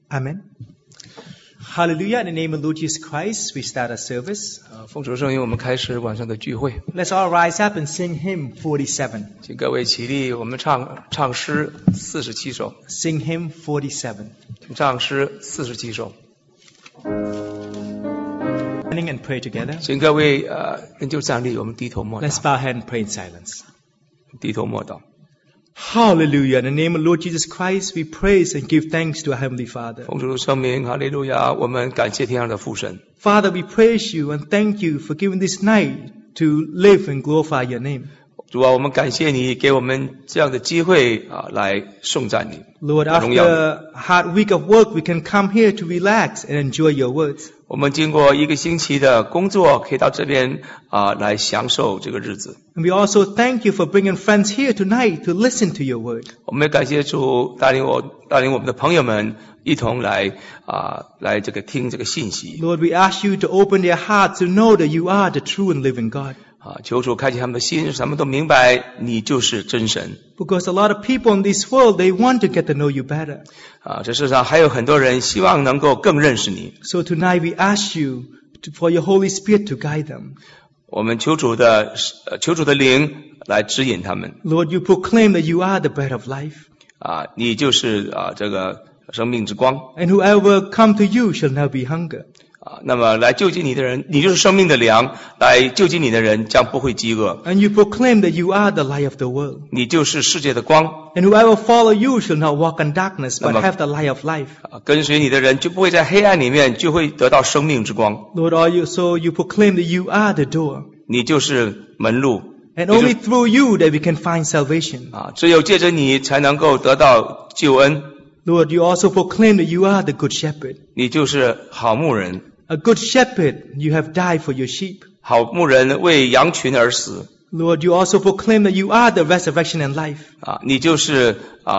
Amen. Hallelujah. In the name of Lord Jesus Christ, we start our service. 奉主圣名，我们开始晚上的聚会。 Let's all rise up and sing hymn 47. 请各位起立，我们唱诗47首。 Sing hymn 47. 请唱诗47首。 Standing and pray together. 请各位人就站立，我们低头默祷。 Let's bow our head and pray in silence. 低头默祷。 Hallelujah. In the name of Lord Jesus Christ, we praise and give thanks to our Heavenly Father. 奉主圣名，哈利路亚！我们感谢天上的父神。 Father, we praise you and thank you for giving this night to live and glorify your name. 主啊，我们感谢你给我们这样的机会来颂赞你。 Lord, 荣耀你。 after a hard week of work, we can come here to relax and enjoy your words. 我们经过一个星期的工作，可以到这边来享受这个日子。 And we also thank you for bringing friends here tonight to listen to your word. 我们也感谢主带领我们的朋友们一同来这个听这个信息。 Lord, we ask you to open their hearts to know that you are the true and living God. 求主开启他们的心，使他们都明白你就是真神。 Because a lot of people in this world, they want to get to know you better. 这世上还有很多人希望能够更认识你。 So tonight we ask you for your Holy Spirit to guide them. 我们求主的灵来指引他们。 Lord, you proclaim that you are the bread of life. 你就是这个生命之光。 And whoever come to you shall never be hunger. 那么来救济你的人，你就是生命的粮，来救济你的人将不会饥饿。 And you proclaim that you are the light of the world. 你就是世界的光。 And whoever follow you shall not walk in darkness, but have the light of life. 跟随你的人就不会在黑暗里面，就会得到生命之光。 Lord, so you proclaim that you are the door. 你就是门路。 And only through you that we can find salvation. 只有借着你才能够得到救恩。 Lord, you also proclaim that you are the good shepherd. 你就是好牧人。 A good shepherd, you have died for your sheep. 好牧人为羊群而死。 Lord, you also proclaim that you are the resurrection and life. 你就是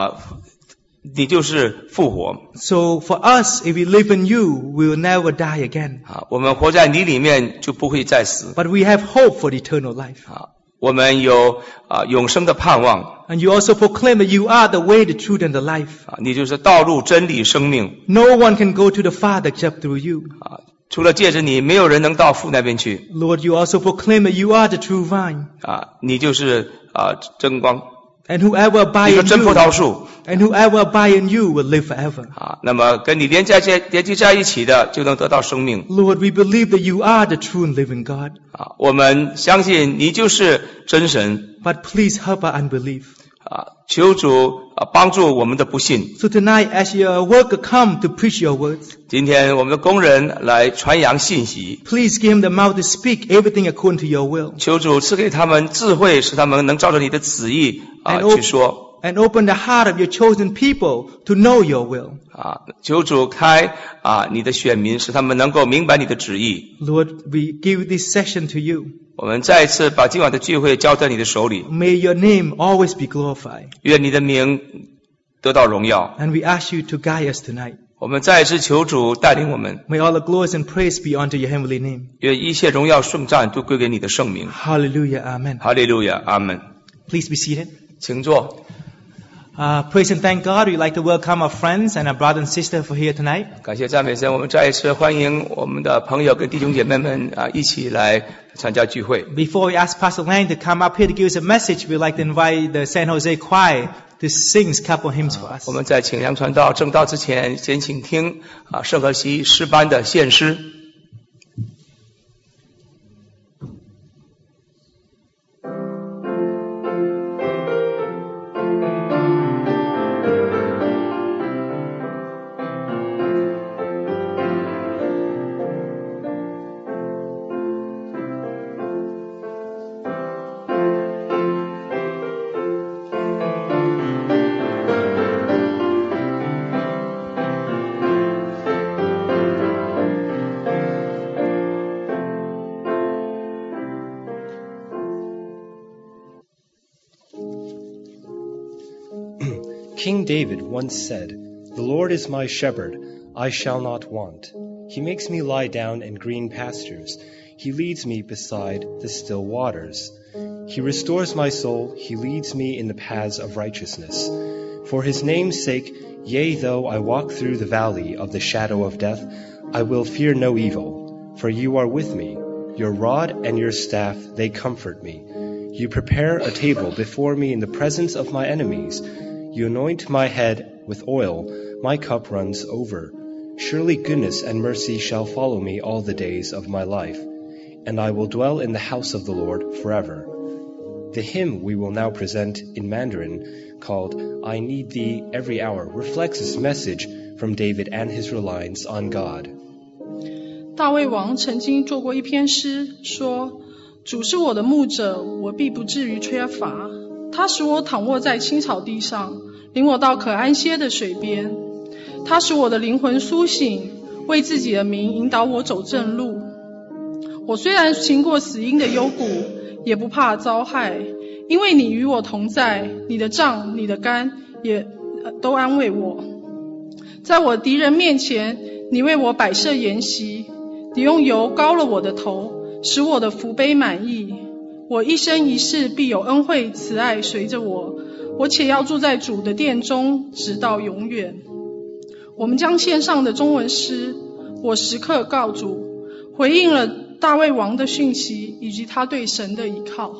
复活。 So for us, if we live in you, we will never die again. 我们活在你里面就不会再死。 But we have hope for the eternal life. 我们有永生的盼望。 And you also proclaim that you are the way, the truth, and the life. 你就是道路、真理、生命。 No one can go to the Father except through you. 除了借着你，没有人能到父那边去。 Lord, you also proclaim that you are the true vine. 你就是真光。 And whoever abide 你是 in 真葡 you, 萄树。 and whoever abide in you will live forever. 那么跟你连接在一起的，就能得到生命。 Lord, we believe that you are the true and living God. 我们相信你就是真神。 But please help our unbelief. 求主帮助我们的不信。 So tonight, as your worker come to preach your words, 今天我们的工人来传扬信息。 please give him the mouth to speak everything according to your will. 求主赐给他们智慧，使他们能照着你的旨意去说。 And open the heart of your chosen people to know your will. 求主开你的选民，使他们能够明白你的旨意。 Lord, we give this session to you. 我们再一次把今晚的聚会交在你的手里。 May your name always be glorified. 愿你的名得到荣耀。 And we ask you to guide us tonight. 我们再一次求主带领我们。 May all the glories and praise be unto your heavenly name. 愿一切荣耀颂赞都归给你的圣名。 Hallelujah, amen. 哈利路亚，阿门。 Please be seated. 请坐。 Praise and thank God. We'd like to welcome our friends and our brother and sister for here tonight. 感谢赞美神，我们再一次欢迎我们的朋友跟弟兄姐妹们一起来参加聚会。 Before we ask Pastor Lang to come up here to give us a message, we'd like to invite the San Jose Choir to sing a couple hymns for us. 我们在请梁传道正道之前，先请听圣和西诗班的献诗。 King David once said, "The Lord is my shepherd, I shall not want. He makes me lie down in green pastures. He leads me beside the still waters. He restores my soul. He leads me in the paths of righteousness For his name's sake, yea, though I walk through the valley of the shadow of death, I will fear no evil, for you are with me. Your rod and your staff, they comfort me. You prepare a table before me in the presence of my enemies. You anoint my head with oil, my cup runs over. Surely goodness and mercy shall follow me all the days of my life, and I will dwell in the house of the Lord forever. The hymn we will now present in Mandarin, called I Need Thee Every Hour, reflects this message from David and his reliance on God. 大卫王曾经做过一篇诗，说主是我的牧者，我必不至于缺乏。他使我躺卧在青草地上，领我到可安歇的水边。他使我的灵魂苏醒，为自己的名引导我走正路。我虽然行过死荫的幽谷，也不怕遭害，因为你与我同在，你的杖你的竿也都安慰我。在我敌人面前，你为我摆设筵席，你用油膏了我的头，使我的福杯满溢。我一生一世必有恩惠慈爱随着我，我且要住在主的殿中，直到永远。我们将献上的中文诗我时刻告主，回应了大卫王的讯息以及他对神的依靠。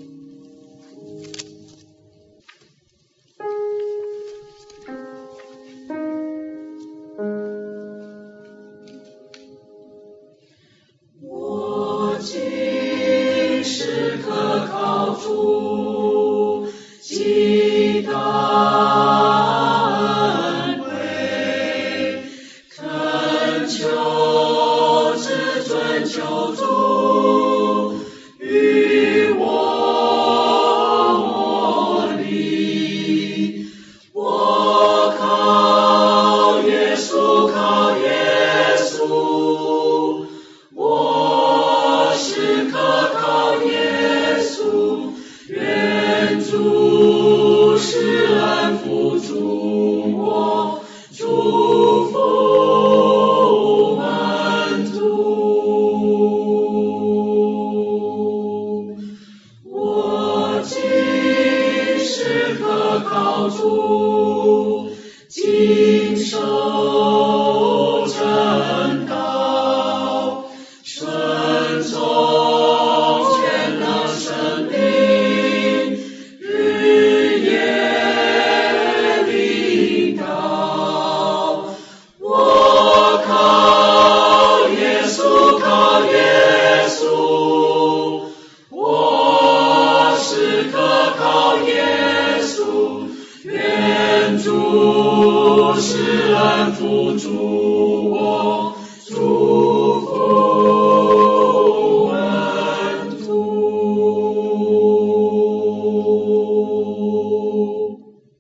我今时刻靠主，极大恩惠，恳求至尊救主与我立。我靠耶稣，靠耶稣，我时刻靠耶稣，愿主施恩扶助我，祝福门徒。我今时刻靠主，谨守真道，顺从全能生命，日夜领导。我靠耶稣，靠耶稣，我时刻靠耶稣，愿主施恩扶助我，祝福门徒。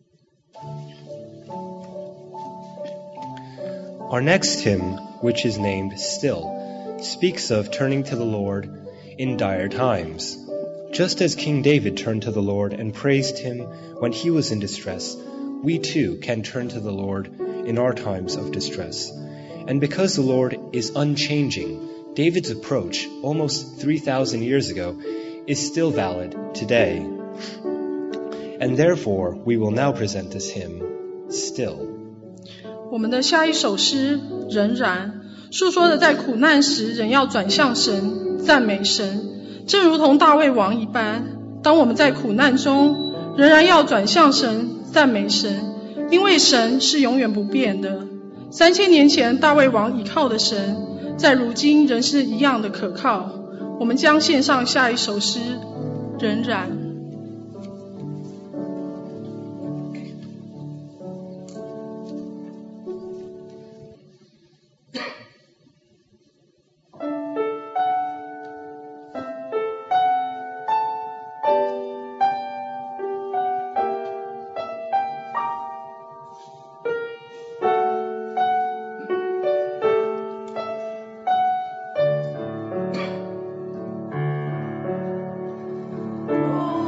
Our next hymn, which is named Still, speaks of turning to the Lord in dire times. Just as King David turned to the Lord and praised him when he was in distress, we too can turn to the Lord in our times of distress. And because the Lord is unchanging, David's approach, almost 3,000 years ago, is still valid today. And therefore, we will now present this hymn, Still. 我们的下一首诗仍然述说的在苦难时仍要转向神，赞美神，正如同大卫王一般。当我们在苦难中仍然要转向神，赞美神，因为神是永远不变的。3000年前大卫王倚靠的神，在如今仍是一样的可靠。我们将献上下一首诗仍然。 我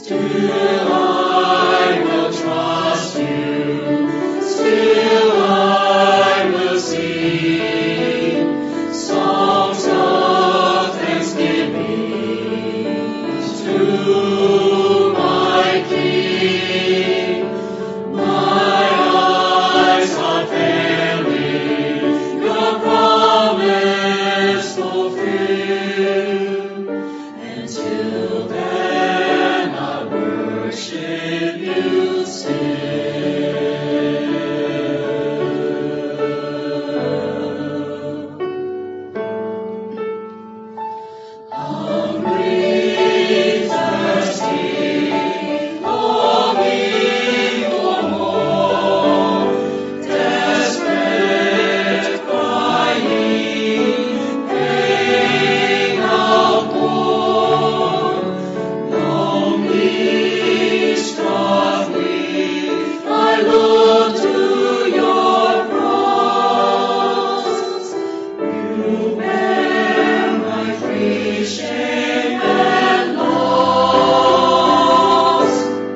Still I will trust you. Still I will sing songs of thanksgiving to my King. My eyes are failing, your promise fulfill. Until then I worship you still. Hungry, thirsty, longing for more, desperate, crying, paying outpour, lonely, struck weak, I look to your cross. You bear my free shame and loss.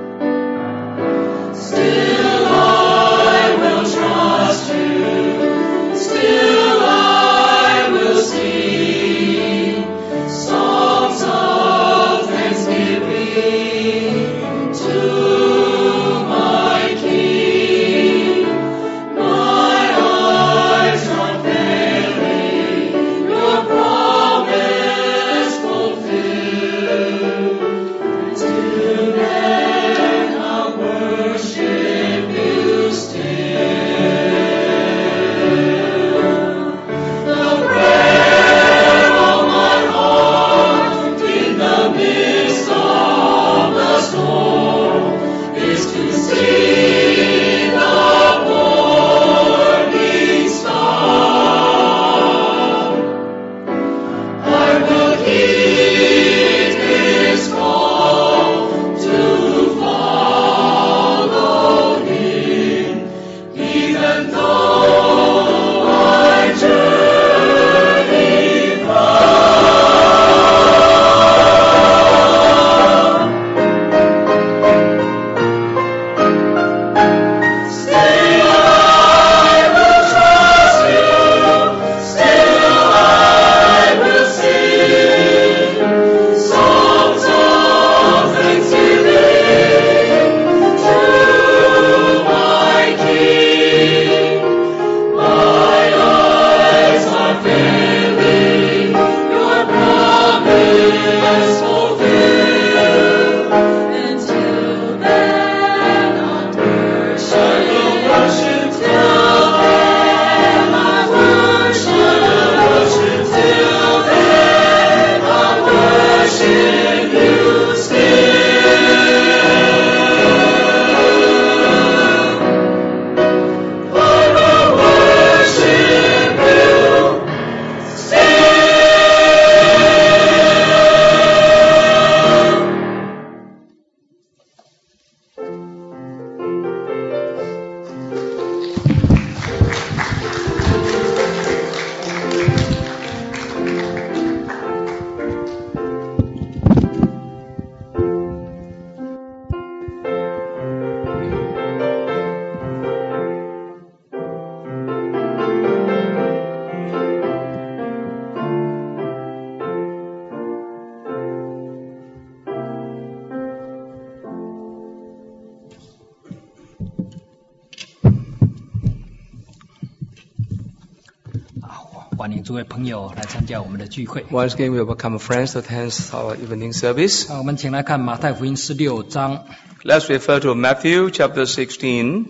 Still I will trust you. Still I will sing songs of thanksgiving to my King. My eyes are failing, your promise fulfill. Until then I'll worship you still. The prayer of my heart in the midst of the storm is to see the morning star. I will heed his call to follow him, even though I journey far. Still I will trust you. Still I will sing songs of thanksgiving to my King. My eyes are failing, your promise fulfill. Until then I'll worship till then I worship till then I worship you still. I will worship you still. 好，欢迎诸位朋友来参加我们的聚会。 Once again, we welcome friends to attend our evening service. 我们请来看马太福音16章 Let's refer to Matthew chapter 16,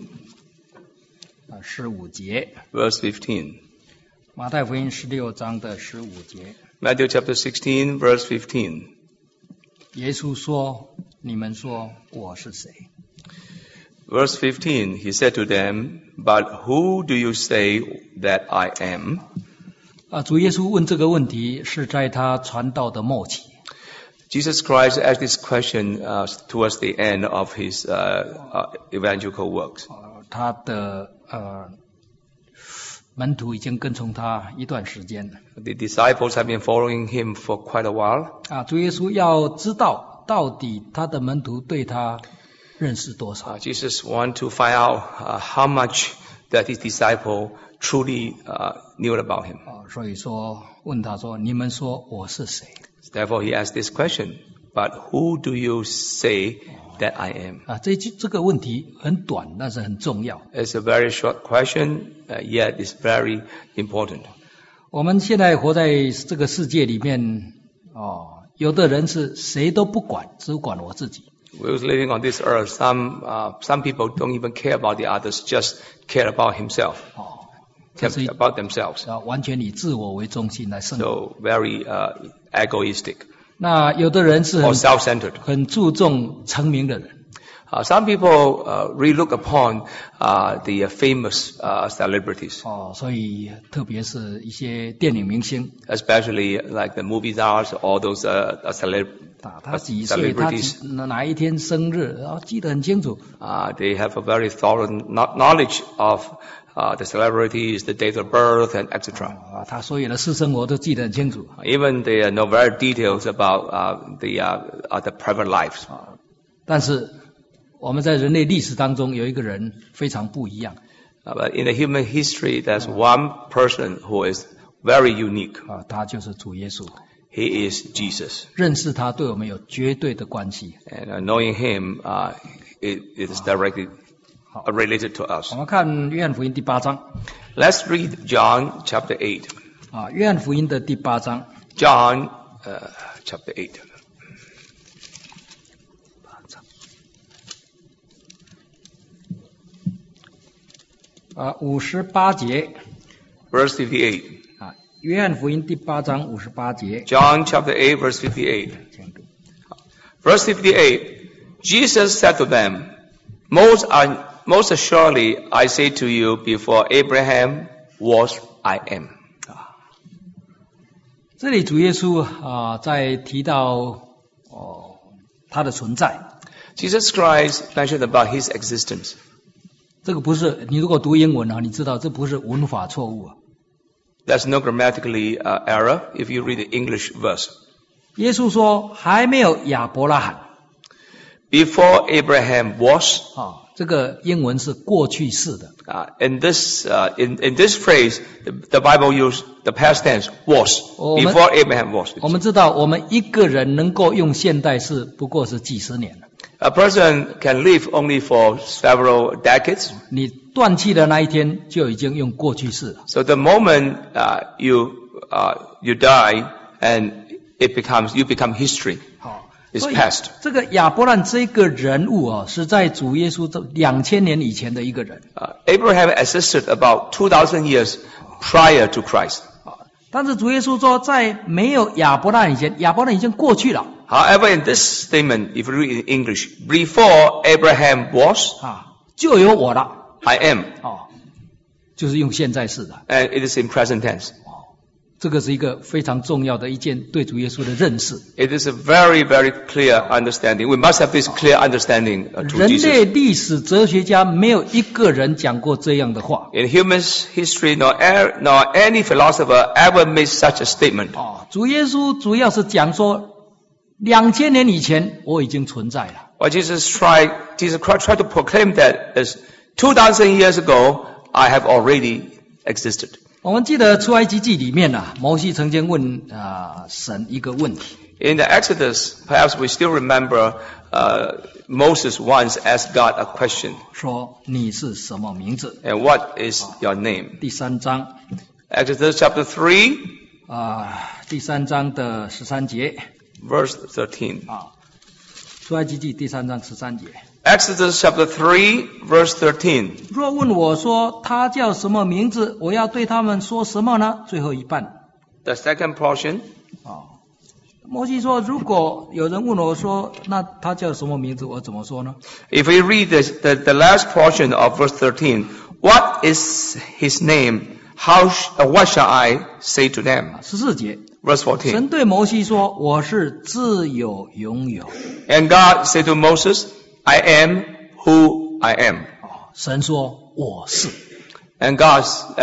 15节。 verse 15. 马太福音16章的15节， Matthew chapter 16, verse 15. 耶稣说：“你们说我是谁？” Verse 15, he said to them, "But who do you say that I am?" 主耶稣问这个问题是在他传道的末期。 Jesus Christ asked this question towards the end of his evangelical works. 他的门徒已经跟从他一段时间了。 The disciples have been following him for quite a while. 主耶稣要知道到底他的门徒对他认识多少。 Jesus want to find out how much that his disciple truly knew about him. 所以说问他说：“你们说我是谁？” Therefore, he asked this question, but who do you say that I am? 这个问题很短，但是很重要。 It's a very short question, yet it's very important. 我们现在活在这个世界里面，有的人是谁都不管，只管我自己。 We're living on this earth. Some people don't even care about the others, just care about himself, about themselves. 完全以自我为中心来生活。 So very egoistic 那有的人是 or self-centered. 很注重成名的人。 Some people really look upon the famous celebrities, 所以特别是一些电影明星， especially like the movie stars, all those 他几岁，他 celebrities. 哪一天生日，记得很清楚。 They have a very thorough knowledge of the celebrities, the date of birth, and etc. 他所有的私生活都记得很清楚。 Even they know very details about the private lives. 但是我们在人类历史当中有一个人非常不一样。 But in the human history, there's one person who is very unique. 他就是主耶稣。 He is Jesus. 认识他对我们有绝对的关系。 And knowing him, it is directly related to us. 我们看约翰福音第8章。 Let's read John chapter 8. 约翰福音的第8章。 John chapter 8. 58节。 Verse 58. 约翰福音第8章58节。 John chapter 8, verse 58. Verse 58. Jesus said to them, Most assuredly I say to you, before Abraham was, I am. 这里主耶稣在提到他的存在。 Jesus Christ mentioned about his existence. 这个不是你如果读英文你知道这不是文法错误。 There's no grammatically error if you read the English verse. 耶稣说还没有亚伯拉罕。 Before Abraham was. 这个英文是过去式的。 In this phrase, the Bible used the past tense was. Before Abraham was. 我们知道我们一个人能够用现代式不过是几十年了。 A person can live only for several decades. 你断气的那一天就已经用过去式了。 So the moment you die and you become history. It's past. 这个亚伯兰这个人物是在主耶稣2000年以前的一个人。 Abraham existed about 2000 years prior to Christ. 但是主耶稣说在没有亚伯兰以前，亚伯兰已经过去了。 However, in this statement, if you read in English, before Abraham was, 就有我了。 I am. 就是用现在式的。 And it is in present tense. 这个是一个非常重要的一件对主耶稣的认识。 It is a very, very clear understanding. We must have this clear understanding to Jesus. 人类历史哲学家没有一个人讲过这样的话。 In human history, nor any philosopher ever made such a statement. 主耶稣主要是讲说，2000年以前我已经存在了。 What Jesus Christ tried to proclaim that is 2000 years ago, I have already existed. 我们记得出埃及记里面摩西曾经问神一个问题。 In the Exodus, perhaps we still remember Moses once asked God a question. 说你是什么名字？ And what is your name? 第3章。 Exodus chapter 3. 第3章的13节。 Verse 13. 出埃及记第3章13节。 Exodus chapter 3, verse 13. 若问我说他叫什么名字，我要对他们说什么呢？最后一半。 The second portion. 摩西说，如果有人问我说，那他叫什么名字，我怎么说呢？ If we read the last portion of verse 13, what is his name? What shall I say to them? 14节。 Verse 14. 神对摩西说，我是自有永有。 And God said to Moses, I am who I am. 神说我是。 And God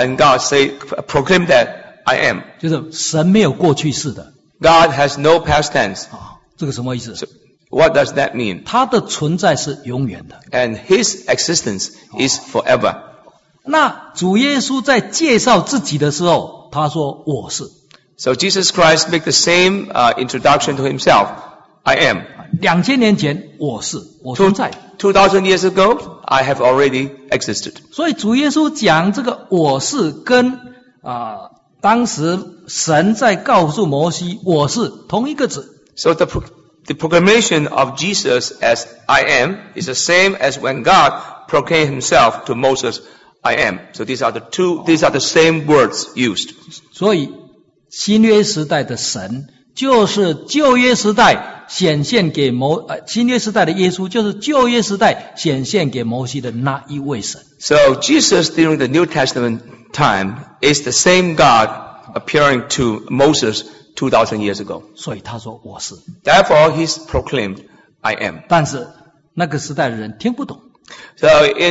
proclaimed that I am. 就是神没有过去式的。 God has no past tense. 这个什么意思？ What does that mean? 他的存在是永远的。 And his existence is forever. 那主耶稣在介绍自己的时候，他说我是。 So Jesus Christ make the same introduction to himself. I am. 2000年前我是，我存在。 2000 years ago, I have already existed. 所以主耶稣讲这个我是跟当时神在告诉摩西我是同一个字。 So the proclamation of Jesus as I am is the same as when God proclaimed himself to Moses, I am. So these are the same words used. 所以新约时代的神就是旧约时代显现给新约时代的耶稣就是旧约时代显现给摩西的那一位神。 So Jesus during the New Testament time is the same God appearing to Moses 2000 years ago. 所以他说我是。 Therefore he's proclaimed, I am. 但是那个时代的人听不懂。 So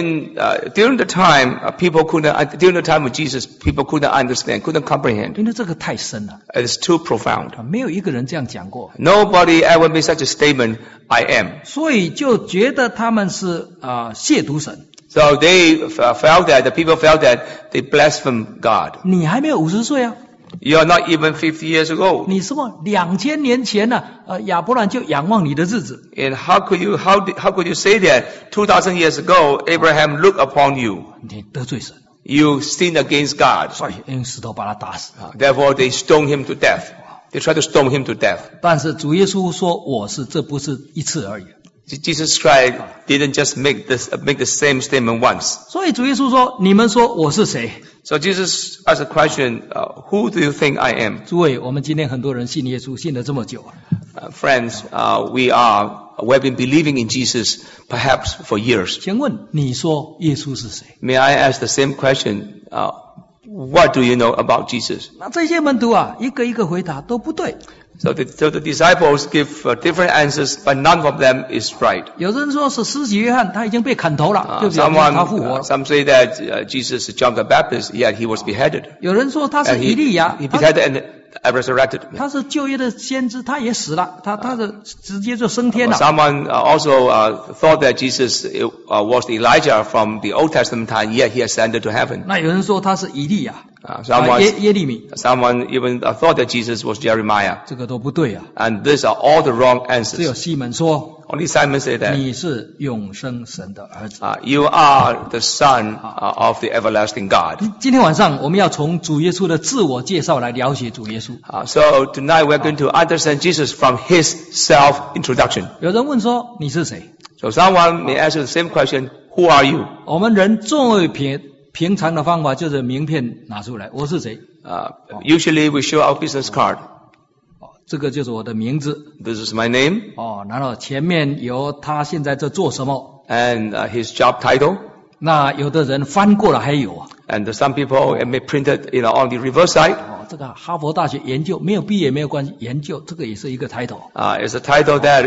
during the time during the time of Jesus, people couldn't understand, couldn't comprehend. 因为这个太深了， It's too profound. 没有一个人这样讲过， Nobody ever made such a statement, I am. 所以就觉得他们是亵渎神。 So the people felt that they blaspheme God. 你还没有50岁啊， You're not even 50 years ago. 你什么2000年前呢、亚伯兰就仰望你的日子， And how could you say that 2000 years ago Abraham looked upon you? 你得罪神， You sinned against God. 所以用石头把他打死。 Therefore they stoned him to death. They tried to stone him to death. 但是主耶稣说我是，这不是一次而已。 Jesus Christ didn't just make the same statement once. 所以主耶稣说：“你们说我是谁 So Jesus asked a question, who do you think I am?？” 诸位，我们今天很多人信耶稣，信了这么久啊， Friends, we have been believing in Jesus perhaps for years. 请问你说耶稣是谁？ May I ask the same question? What do you know about Jesus? 那这些门徒啊，一个一个回答都不对。 So the disciples give different answers, but none of them is right. 有人说是施洗约翰，他已经被砍头了，就表明他复活了。 Some say that Jesus is John the Baptist, yet he was beheaded. 有人说他是 And 以利亚， he beheaded and resurrected. 他是旧约的先知，他也死了，他的直接就升天了。 Someone also thought that Jesus was Elijah from the Old Testament time, yet he ascended to heaven. 那有人说他是以利亚，耶利米， Someone even thought that Jesus was Jeremiah. 这个都不对啊。 And these are all the wrong 只有 answers. 西门说 Only Simon said that. 你是永生神的儿子。 You are the son of the everlasting God. 今天晚上我们要从主耶稣的自我介绍来了解主耶稣。 So tonight we're going to understand Jesus from his self-introduction. 有人问说你是谁？ So someone may ask you the same question, who are you? 我们人最平常的方法就是名片拿出来，我是谁？ Usually we show our business card. 这个就是我的名字。 This is my name 然后前面有他现在在做什么。 and his job title. 那有的人翻过了还有啊。 And some people may print it, on the reverse side. 这个哈佛大学研究没有毕业没有关系，研究这个也是一个 title。 It's a title that,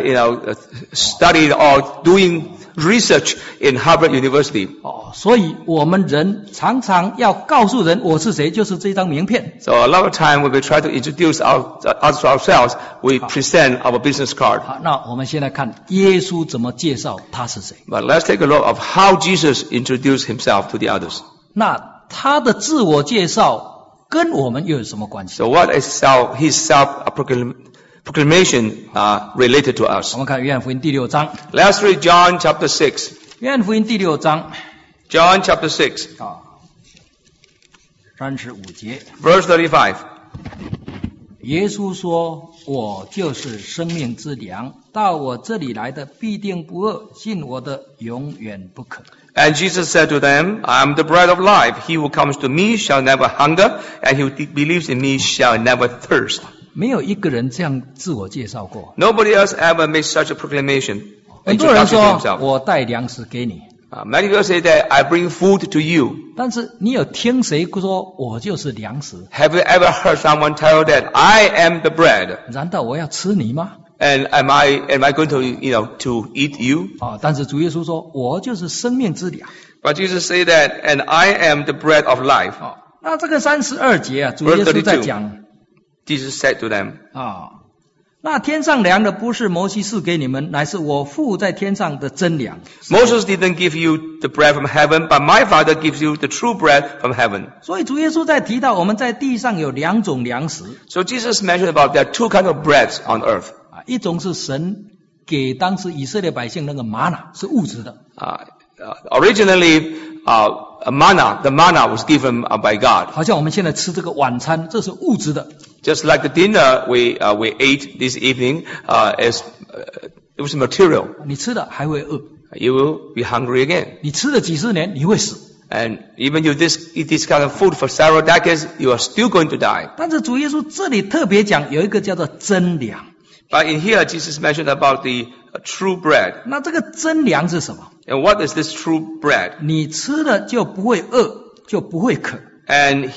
studied or doing research in Harvard University. 所以我们人常常要告诉人我是谁，就是这张名片。 So a lot of time when we try to introduce ourselves, we present our business card. 好，那我们现在看耶稣怎么介绍他是谁。 But let's take a look of how Jesus introduced himself to the others. 那他的自我介绍跟我们又有什么关系？ So what is his self-proclamation related to us? 我们看约翰福音第6章。 Let's read John chapter 6. 约翰福音第6章 John chapter 6, 35节， verse 35. 耶稣说：“我就是生命之粮，到我这里来的必定不饿，信我的永远不渴。” And Jesus said to them, I am the bread of life. He who comes to me shall never hunger, and he who believes in me shall never thirst. 没有一个人这样自我介绍过。 Nobody else ever made such a proclamation. 很多人 Introduction to 说 himself. 我带粮食给你， Many people say that I bring food to you. 但是你有听谁说我就是粮食？ Have you ever heard someone tell that I am the bread? 难道我要吃你吗？ And am I going to, to eat you? 但是主耶稣说我就是生命之粮。 But Jesus said that, and I am the bread of life. 那这个32节啊，主耶稣在讲 Jesus said to them, 那那天上粮的不是摩西赐给你们，乃是我父在天上的真粮。 Moses didn't give you the bread from heaven, but my Father gives you the true bread from heaven. 所以主耶稣在提到我们在地上有2种粮食 So Jesus mentioned about there are two kinds of breads on earth. 啊，一种是神给当时以色列百姓那个玛瑙，是物质的。 Originally, the manna was given by God. 好像我们现在吃这个晚餐，这是物质的。 Just like the dinner we ate this evening, it was material. 你吃了还会饿， You will be hungry again. 你吃了几十年你会死。 And even you eat this kind of food for several decades, you are still going to die. 但是主耶稣这里特别讲有一个叫做真粮。 But in here, Jesus mentioned about the true bread. 那这个真粮是什么？ And what is this true bread? 你吃了就不会饿，就不会渴。 And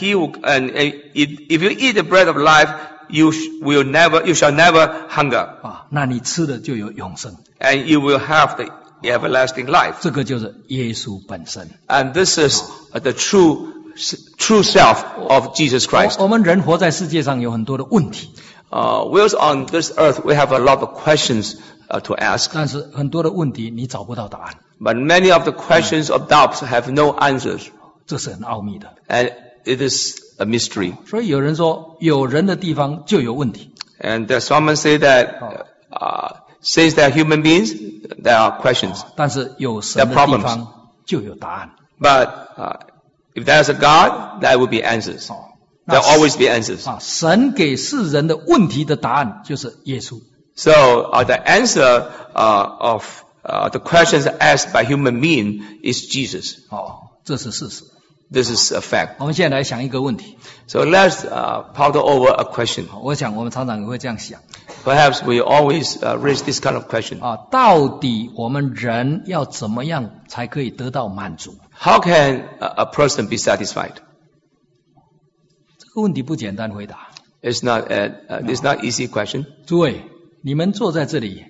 if you eat the bread of life, you shall never hunger. 啊，那你吃了就有永生。 And you will have the everlasting life. 这个就是耶稣本身。 And this is the true self of Jesus Christ. 我们人活在世界上有很多的问题， Whilst on this earth, we have a lot of questions to ask. 但是很多的问题你找不到答案， But many of the questions of doubts have no answers. 这是很奥秘的。 And it is a mystery. 所以有人说，有人的地方就有问题。 And someone say that since they are human beings, there are questions. 但是有神的地方就有答案。 But if there is a God, there will be answers. There will always be answers. 啊，神给世人的问题的答案就是耶稣。 So the answer of the questions asked by human being is Jesus. 哦，这是事实。 This is a fact. 我们现在来想一个问题。 So let's ponder over a question. 我想我们常常也会这样想 Perhaps we always raise this kind of question. 啊，到底我们人要怎么样才可以得到满足？ How can a person be satisfied? 这个问题不简单回答。 It's not easy question. 诸位，你们坐在这里，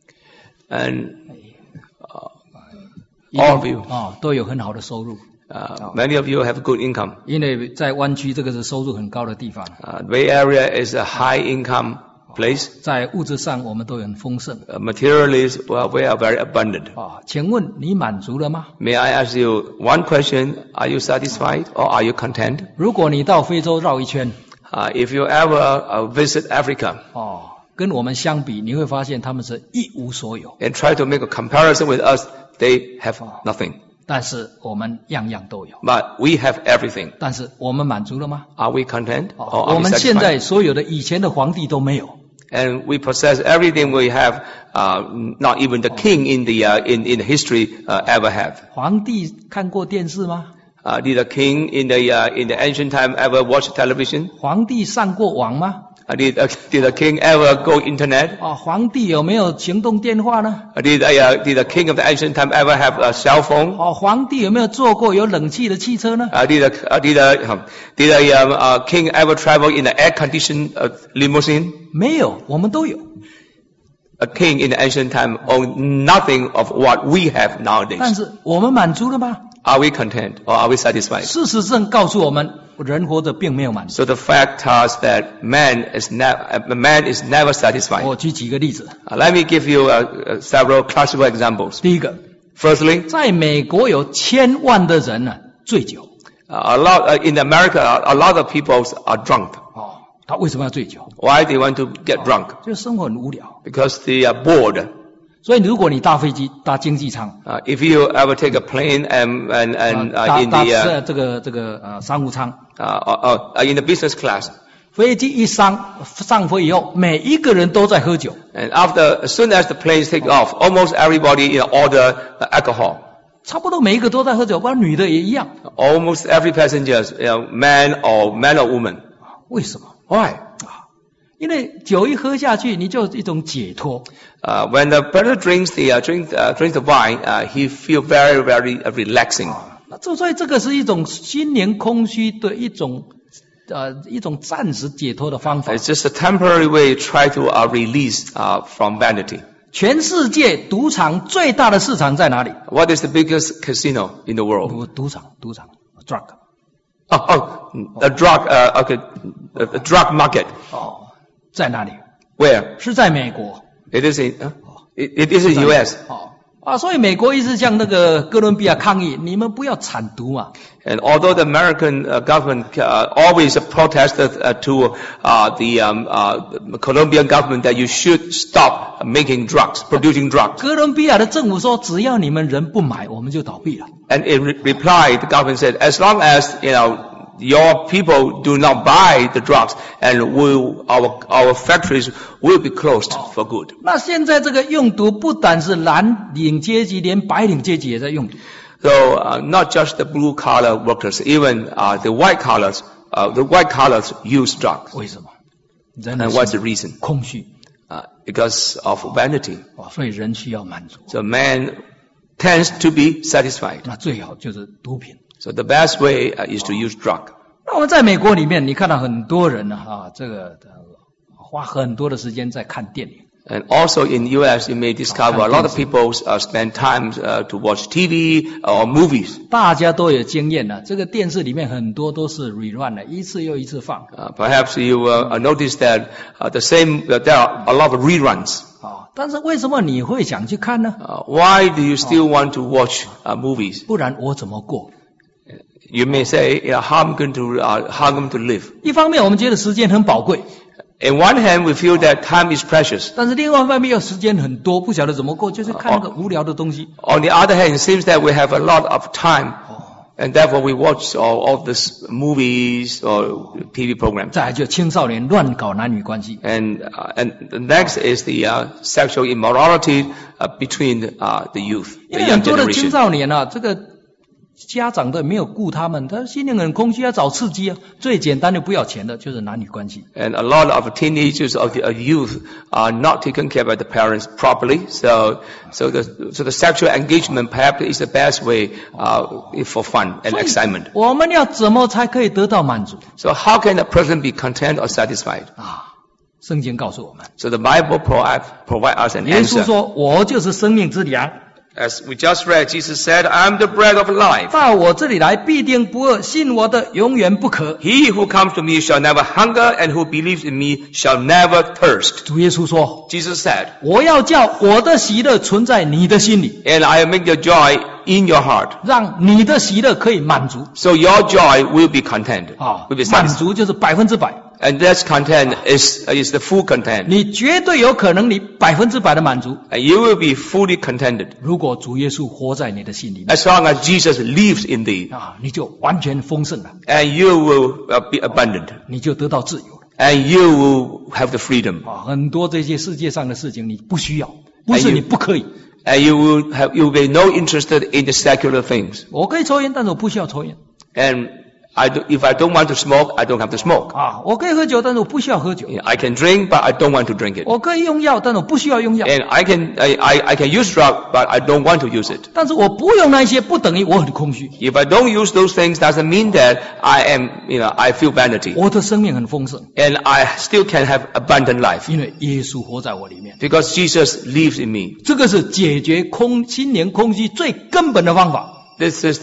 And all of you, 啊，都有很好的收入， many of you have good income. 因为在湾区这个是收入很高的地方， Bay Area is a high income place. 在物质上我们都很丰盛 Materially, we are very abundant. 啊。请问你满足了吗？ May I ask you one question? Are you satisfied or are you content? 如果你到非洲绕一圈， If you ever visit Africa 哦，跟我们相比，你会发现他们是一无所有， and try to make a comparison with us, they have nothing. 但是我们样样都有。 But we have everything. 但是我们满足了吗？ Are we content? 哦 Or are 我 we 们现 satisfied? 在所有的以前的皇帝都没有。 And we possess everything we have, not even the king in the history ever have. 皇帝看过电视吗？ Did the king in the ancient time ever watch television? 皇帝上过网吗？ Did the king ever go internet? 啊，皇帝有没有行动电话呢？ Did the king of the ancient time ever have a cell phone? 哦，皇帝有没有坐过有冷气的汽车呢？ Did the king ever travel in an air-conditioned limousine? 没有，我们都有。 A king in the ancient time owned nothing of what we have 但 nowadays. 是我们满足了吗？ Are we content or are we satisfied? 事实上告诉我们，人活着并没有满足。 So the fact tells that man is never satisfied. 我举几个例子。 Let me give you several classical examples. 第一个， Firstly, 在美国有千万的人呢醉酒。 in America, a lot of people are drunk. 哦，他为什么要醉酒？ Why they want to get drunk? 就是生活很无聊。 Because they are bored. 所以如果你搭飞机搭经济舱， If you ever take a plane and 搭 in 搭 the 这个商务舱， in the business class, 飞机一上飞以后，每一个人都在喝酒。 and as soon as the planes take off, almost everybody order alcohol. 差不多每一个都在喝酒，包括女的也一样。 Almost every passenger, man or woman. 为什么？ Why? 因为酒一喝下去，你就有一种解脱。 When the person drinks the wine, he feel very, very relaxing. 那所以这个是一种心灵空虚的一种暂时解脱的方法。 It's just a temporary way to try to release from vanity. 全世界赌场最大的市场在哪里？ What is the biggest casino in the world? 赌场 ，drug。 a drug market. 哦，在哪里？ Where? 是在美国。 It is in U.S. 所以美国一直向那个哥伦比亚抗议，你们不要产毒嘛。 And although the American government always protested to the Colombian government that you should stop making drugs, producing drugs. 哥伦比亚的政府说，只要你们人不买，我们就倒闭了。 And in reply, the government said, as long as your people do not buy the drugs, and our factories will be closed for good. 那现在这个用毒不但是蓝领阶级，连白领阶级也在用毒。 So not just the blue collar workers, even the white collars use drugs. 为什么？ And what's the reason? 空虚。 Because of vanity. 所以人需要满足。 So man tends to be satisfied. 那最好就是毒品。 So the best way is to use drug. 那我们在美国里面，你看到很多人花很多的时间在看电影。 And also in U.S. you may discover a lot of people spend time to watch TV or movies. 大家都有经验了，这个电视里面很多都是 rerun 的，一次又一次放。 Perhaps you notice that there are a lot of reruns. 但是为什么你会想去看呢？ Why do you still want to watch movies? 不然我怎么过？ You may say, how am I going to live? 一方面我们觉得时间很宝贵。 In one hand, we feel that time is precious. 但是另外一方面又时间很多，不晓得怎么过，就是看那个无聊的东西。 On the other hand, it seems that we have a lot of time, and therefore we watch all these movies or TV programs. 再来就青少年乱搞男女关系。 And the next is the sexual immorality between the youth, 因 the 为 young 很多的青 generation. 少年这个家长都没有顾他们，他心灵很空虚，要找刺激。最简单的不要钱的就是男女关系。 And a lot of teenagers of the youth are not taken care by the parents properly. So the sexual engagement perhaps is the best way for fun and excitement. 我们要怎么才可以得到满足？ So how can a person be content or satisfied? 圣经告诉我们， So the Bible provide us an 耶稣 answer. 说：“我就是生命之粮， As we just read, Jesus said, I am the bread of life. 到我这里来必定不饿，信我的永远不渴。” He who comes to me shall never hunger, and who believes in me shall never thirst. 主耶稣说 Jesus said, 我要叫我的喜乐存在你的心里， and I will make your joy in your heart. 让你的喜乐可以满足。 So your joy will be content, will be 满 satisfied. 足就是100%。 And that's content is the full content. 你绝对有可能你100%的满足， And you will be fully contented 如果主耶稣活在你的心里面 as long as Jesus lives in thee. 你就完全丰盛了， And you will be abundant. 你就得到自由了。 And you will have the freedom. 很多这些世界上的事情你不需要，不是你不可以。 And you will be no interested in the secular things. 我可以抽烟，但是我不需要抽烟。 And if I don't want to smoke, I don't have to smoke. 我可以喝酒，但是我不需要喝酒。 I can drink, but I don't want to drink it. 我可以用药，但是我不需要用药。 And I can use drug, but I don't want to use it. 但是我不用那些，不等于我很空虚。 If I don't use those things, doesn't mean that I feel vanity. 我的生命很丰盛， And I still can have abundant life 因为耶稣活在我里面。 because Jesus lives in me. 这个是解决心灵空虚最根本的方法。 This is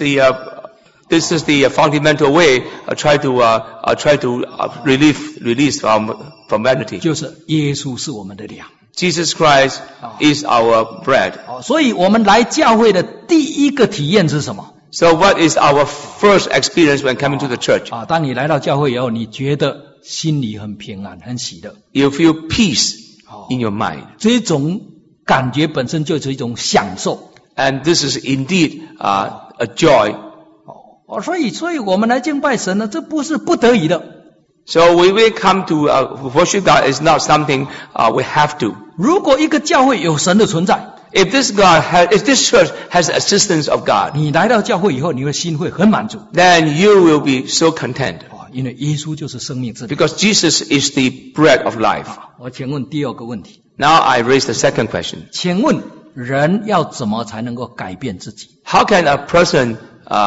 the fundamental way I try to release from vanity. 就是耶稣是我们的粮。 Jesus Christ is our bread. 所以我们来教会的第一个体验是什么？ So what is our first experience when coming to the church? 当你来到教会以后，你觉得心里很平安、很喜乐， You feel peace in your mind. 这种感觉本身就是一种享受。 And this is indeed a joy. 所以我们来敬拜神呢，这不是不得已的。 So when we come to worship God, it's not something we have to. 如果一个教会有神的存在， If this church has the assistance of God, 你来到教会以后，你的心会很满足， then you will be so content 因为耶稣就是生命之粮。 because Jesus is the bread of life. 我请问第二个问题， Now I raise the second question. 请问人要怎么才能够改变自己？ How can a person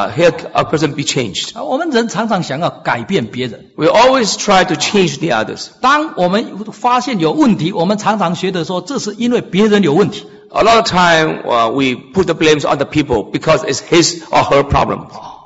be changed? 我们人常常想要改变别人。 We always try to change the others. 当我们发现有问题，我们常常觉得说这是因为别人有问题。 A lot of time we put the blames on the people because it's his or her problem.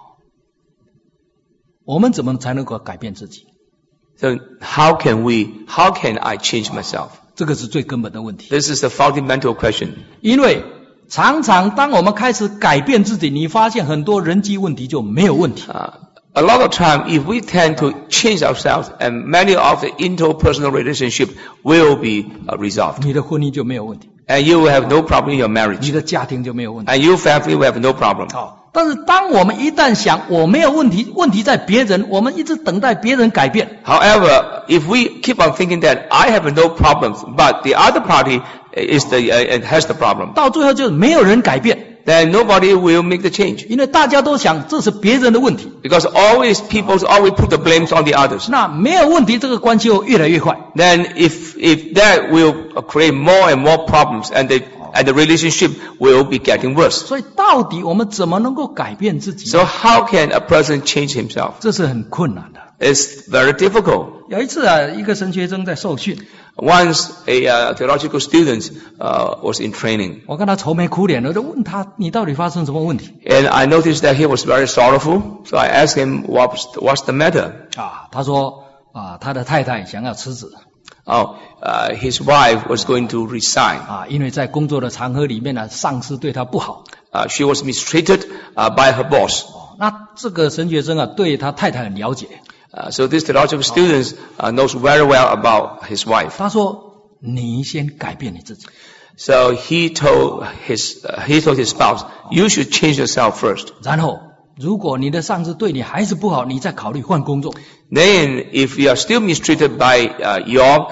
我们怎么才能够改变自己？ So how can I change myself? 这个是最根本的问题。 This is the fundamental question. 因为常常当我们开始改变自己，你发现很多人际问题就没有问题。 A lot of time, if we tend to change ourselves, and many of the interpersonal relationship will be resolved. 你的婚姻就没有问题， And you will have no problem in your 你 marriage. 的家庭就没有问题。 And your family will have no problem. 好，但是当我们一旦想我没有问题，问题在别人，我们一直等待别人改变， However, if we keep on thinking that I have no problems, but the other party is has the problem, 到最后就是没有人改变， then nobody will make the change. 因为大家都想这是别人的问题。 Because always people always put the blames on the others. 那没有问题，这个关系会越来越坏。 Then if that will create more and more problems, and the relationship will be getting worse. 所以到底我们怎么能够改变自己？ So how can a person change himself? 这是很困难的。 It's very difficult. 有一次一个神学生在受训， Once a theological student was in training, 我看他愁眉苦脸的，我就问他你到底发生什么问题？ and I noticed that he was very sorrowful. So I asked him, what's the matter? 他说他的太太想要辞职。 His wife was going to resign. 因为在工作的场合里面呢，上司对他不好。 She was mistreated by her boss. 那这个神学生对他太太很了解。 So this theological student knows very well about his wife. 他说：“你先改变你自己。” So he told his spouse, you should change yourself first. 然后，如果你的上司对你还是不好，你再考虑换工作。 Then, if you are still mistreated by your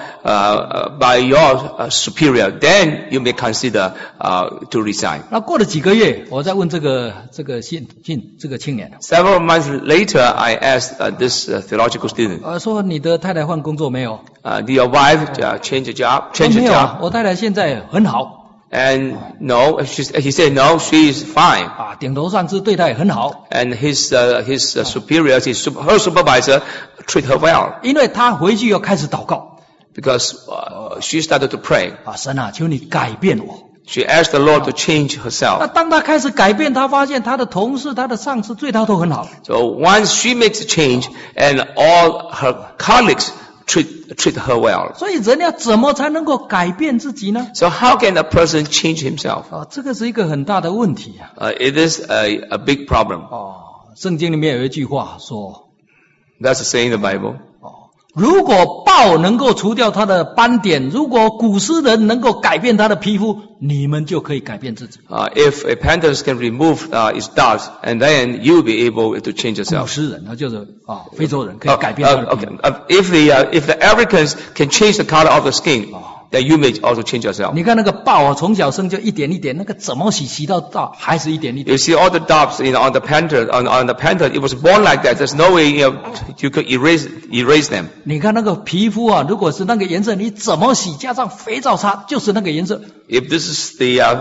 superior, then you may consider to resign. 那过了几个月，我再问这个青年， Several months later, I asked this theological student, 说你的太太换工作没有？ did your wife change a job? 说 Change 没 a 有啊， job? 我太太现在很好。 And no, he said no, she is fine. 顶头上司对她也很好。 And his superiors, her supervisor, treat her well 因为她回去又开始祷告。 because she started to pray. 神啊，求你改变我。 She asked the Lord to change 那 herself. 当她开始改变，她发现她的同事、她的上司对她都很好。 So once she makes a change, and all her colleagues treat her well. 所以人要怎么才能够改变自己呢？ So how can a person change himself? 这个是一个很大的问题啊。 It is a big problem. 圣经里面有一句话说， That's a saying in the Bible. 如果豹能够除掉它的斑点，如果古诗人能够改变他的皮肤，你们就可以改变自己。 If a panther can remove its dots, and then you'll be able to change 古 yourself. 诗人就是非洲人可以改变他的皮肤。 If the Africans can change the color of the skin, then you may also change yourself. 你看那个豹从小生就一点一点，那个怎么洗到大还是一点一点。 You see all the dots on the panther, on the panther, it was born like that. There's no way you could erase them. 你看那个皮肤如果是那个颜色，你怎么洗加上肥皂擦就是那个颜色。 If this is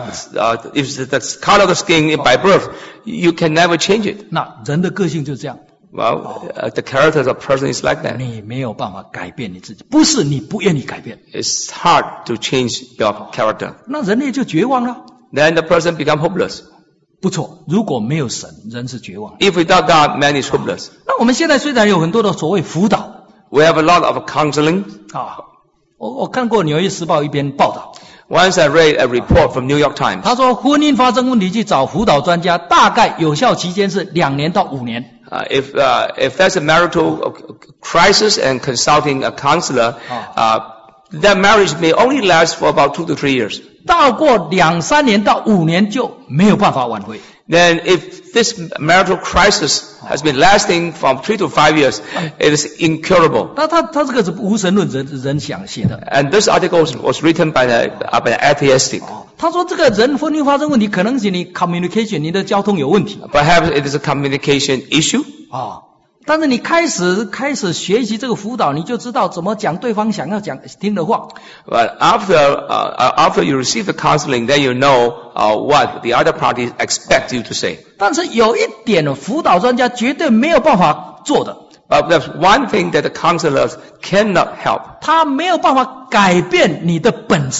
if the color of the skin by birth, you can never change it. 那人的个性就这样， Well, the character of a person is like that. 你没有办法改变你自己，不是你不愿意改变， It's hard to change your character. 那人类就绝望了。 Then the person become hopeless. 不错，如果没有神，人是绝望。 If without God, man is hopeless. 那我们现在虽然有很多的所谓辅导 We have a lot of counseling. 我看过《纽约时报》一篇报道， Once I read a report from New York Times. 他说婚姻发生问题去找辅导专家，大概有效期间是2年到5年。 If there's a marital crisis and consulting a counselor, that marriage may only last for about 2 to 3 years. 到过2-3年到5年就没有办法挽回。 Then if this marital crisis has been lasting from 3 to 5 years, it is incurable. 他这个是无神论人想写的。 And this article was written by an atheistic. 他说这个人婚姻发生问题，可能是你 communication 你的交通有问题 Perhaps it is a communication issue. 但是你开始学习这个辅导，你就知道怎么讲对方想要听的话。 But after you receive the counseling, then you know what the other party expects you to say. 但是有一点辅导专家绝对没有办法做的， But there's one thing that the counselors cannot help. 他没有办法改变你的本质。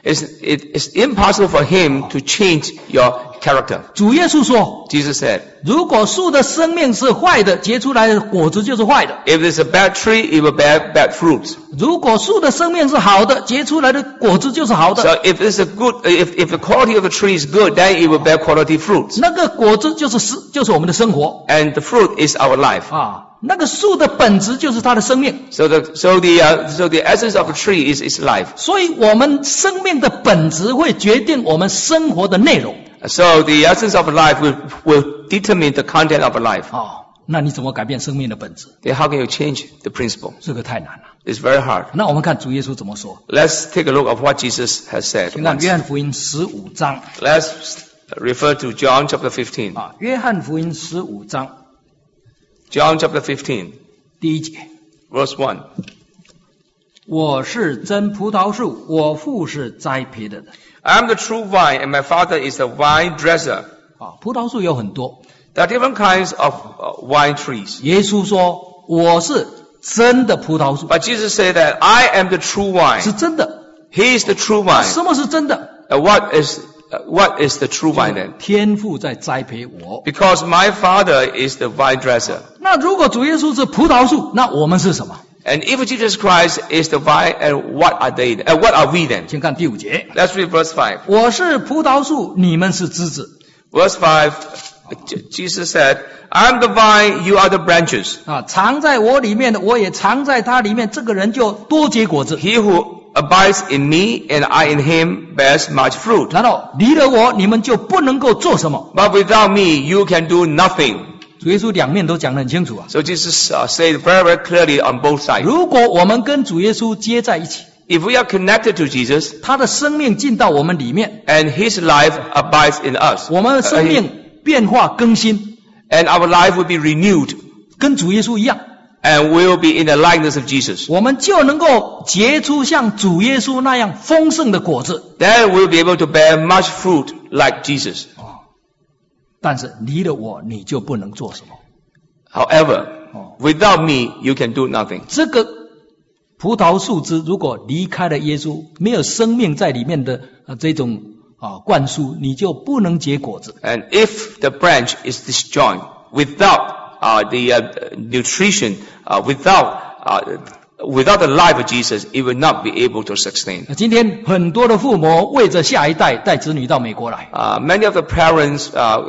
It's impossible for him to change your character. 主耶稣说， Jesus said, 如果树的生命是坏的，结出来的果子就是坏的； if it's a bad tree, it will bear bad fruits. 如果树的生命是好的，结出来的果子就是好 So 的。 if the quality of the tree is good, then it will bear quality fruits. 那个果子就是我们的生活 And the fruit is our life. 啊。那个树的本质就是它的生命， So the essence of the tree is its life. 所以我们生命的本质会决定我们生活的内容 So the essence of life will determine the content of a life. 啊。那你怎么改变生命的本质？ Then how can you change the principle? 这个太难了。 It's very hard. 那我们看主耶稣怎么说？ Let's take a look at what Jesus has said. 请看约翰福音15章 Let's refer to John chapter 15. 啊，约翰福音15章 John chapter 15, 第1节。 verse 1. 我是真葡萄树，我父是栽培的人。 I am the true vine, and my Father is the vine dresser. 啊，葡萄树有很多。 There are different kinds of vine trees. 耶稣说我是真的葡萄树， But Jesus said that I am the true 是 vine. 真的。 He is the true vine. 什么是真的？ What is the true vine then? 天父在栽培我。 Because my Father is the vine dresser. 那如果主耶稣是葡萄树，那我们是什么？ And if Jesus Christ is the vine, and what are they? And what are we then? 请看第5节。 Let's read verse 5. 我是葡萄树，你们是枝子。 Verse 5, Jesus said, I am the vine, you are the branches. 啊，藏在我里面的，我也藏在他里面，这个人就多结果子。 He who abides in me and I in him bears much fruit. 然后离了我，你们就不能够做什么。 But without me, you can do nothing. 主耶稣两面都讲得很清楚啊。 So Jesus said very, very clearly on both sides. 如果我们跟主耶稣接在一起， If we are connected to Jesus 他的生命进到我们里面， and his life abides in us, 我们的生命变化更新， and our life will be renewed 跟主耶稣一样， and we will be in the likeness of Jesus, 我们就能够结出像主耶稣那样丰盛的果子。 then we will be able to bear much fruit like Jesus. 但是离了我，你就不能做什么。 However, without me, you can do nothing. 这个葡萄树枝如果离开了耶稣，没有生命在里面的这种灌输，你就不能结果子。 And if the branch is disjoined without the nutrition, without the life of Jesus, it will not be able to sustain. 今天很多的父母为着下一代带子女到美国来， Many of the parents,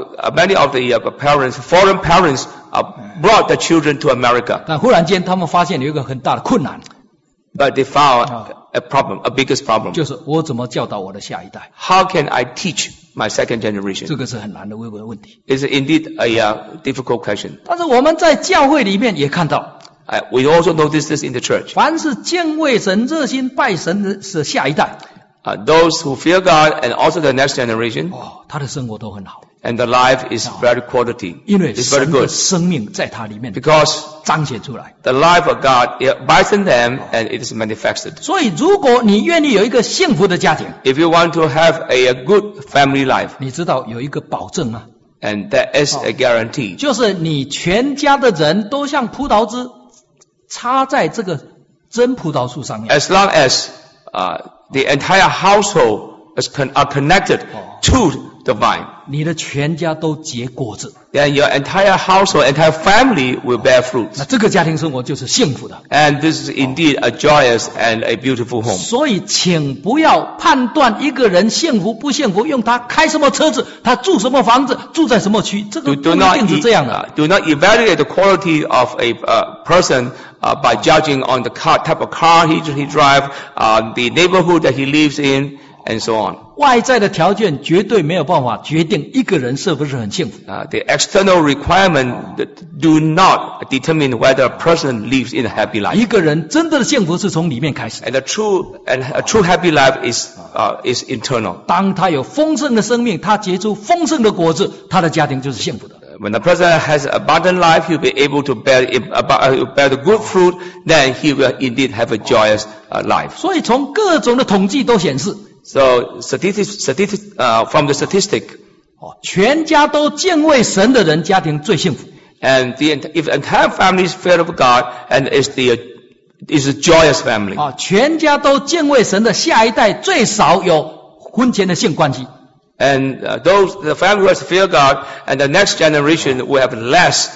foreign parents, brought the children to America, 但忽然间他们发现有一个很大的困难， but they found a problem, a biggest problem. 就是我怎么教导我的下一代？ How can I teach my second 这 generation? 个是很难的问题。 It's indeed a difficult question. 但是我们在教会里面也看到， We also notice this in the church. 凡是敬畏神、热心拜神的是下一代， Those who fear God and also the next generation, 他的生活都很好， and the life is very quality. 因为 It's very 神的 good 生命在他里面 because 彰显出来。 the life of God abides in them and it is manifested. 所以，如果你愿意有一个幸福的家庭， If you want to have a good family life, 你知道有一个保证吗？ and that is a guarantee, 就是你全家的人都像葡萄枝插在这个真葡萄树上面。 as long as the entire household are connected to the vine, 你的全家都结果子， then your entire household, entire family will bear fruits. 那这个家庭生活就是幸福的。 And this is indeed a joyous and a beautiful home. 所以，请不要判断一个人幸福不幸福，用他开什么车子，他住什么房子，住在什么区，这个不 Do 一 not 定是这样的。 do not evaluate the quality of a person by judging on the type of car he drives, the neighborhood that he lives in, and so on. 外在的条件绝对没有办法决定一个人是不是很幸福。 The external requirement do not determine whether a person lives in a happy life. 一个人真正的幸福是从里面开始的。 And a true happy life is internal. 当他有丰盛的生命，他结出丰盛的果子，他的家庭就是幸福的。 When a person has abundant life, he'll be able to bear the good fruit, then he will indeed have a joyous life. 所以从各种的统计都显示， So from the statistic, 全家都敬畏神的人，家庭最幸福。 and if the entire family is fear of God and is the is a joyous family. 啊，全家都敬畏神的下一代最少有婚前的性关系。 And the family who fear God, and the next generation will have less,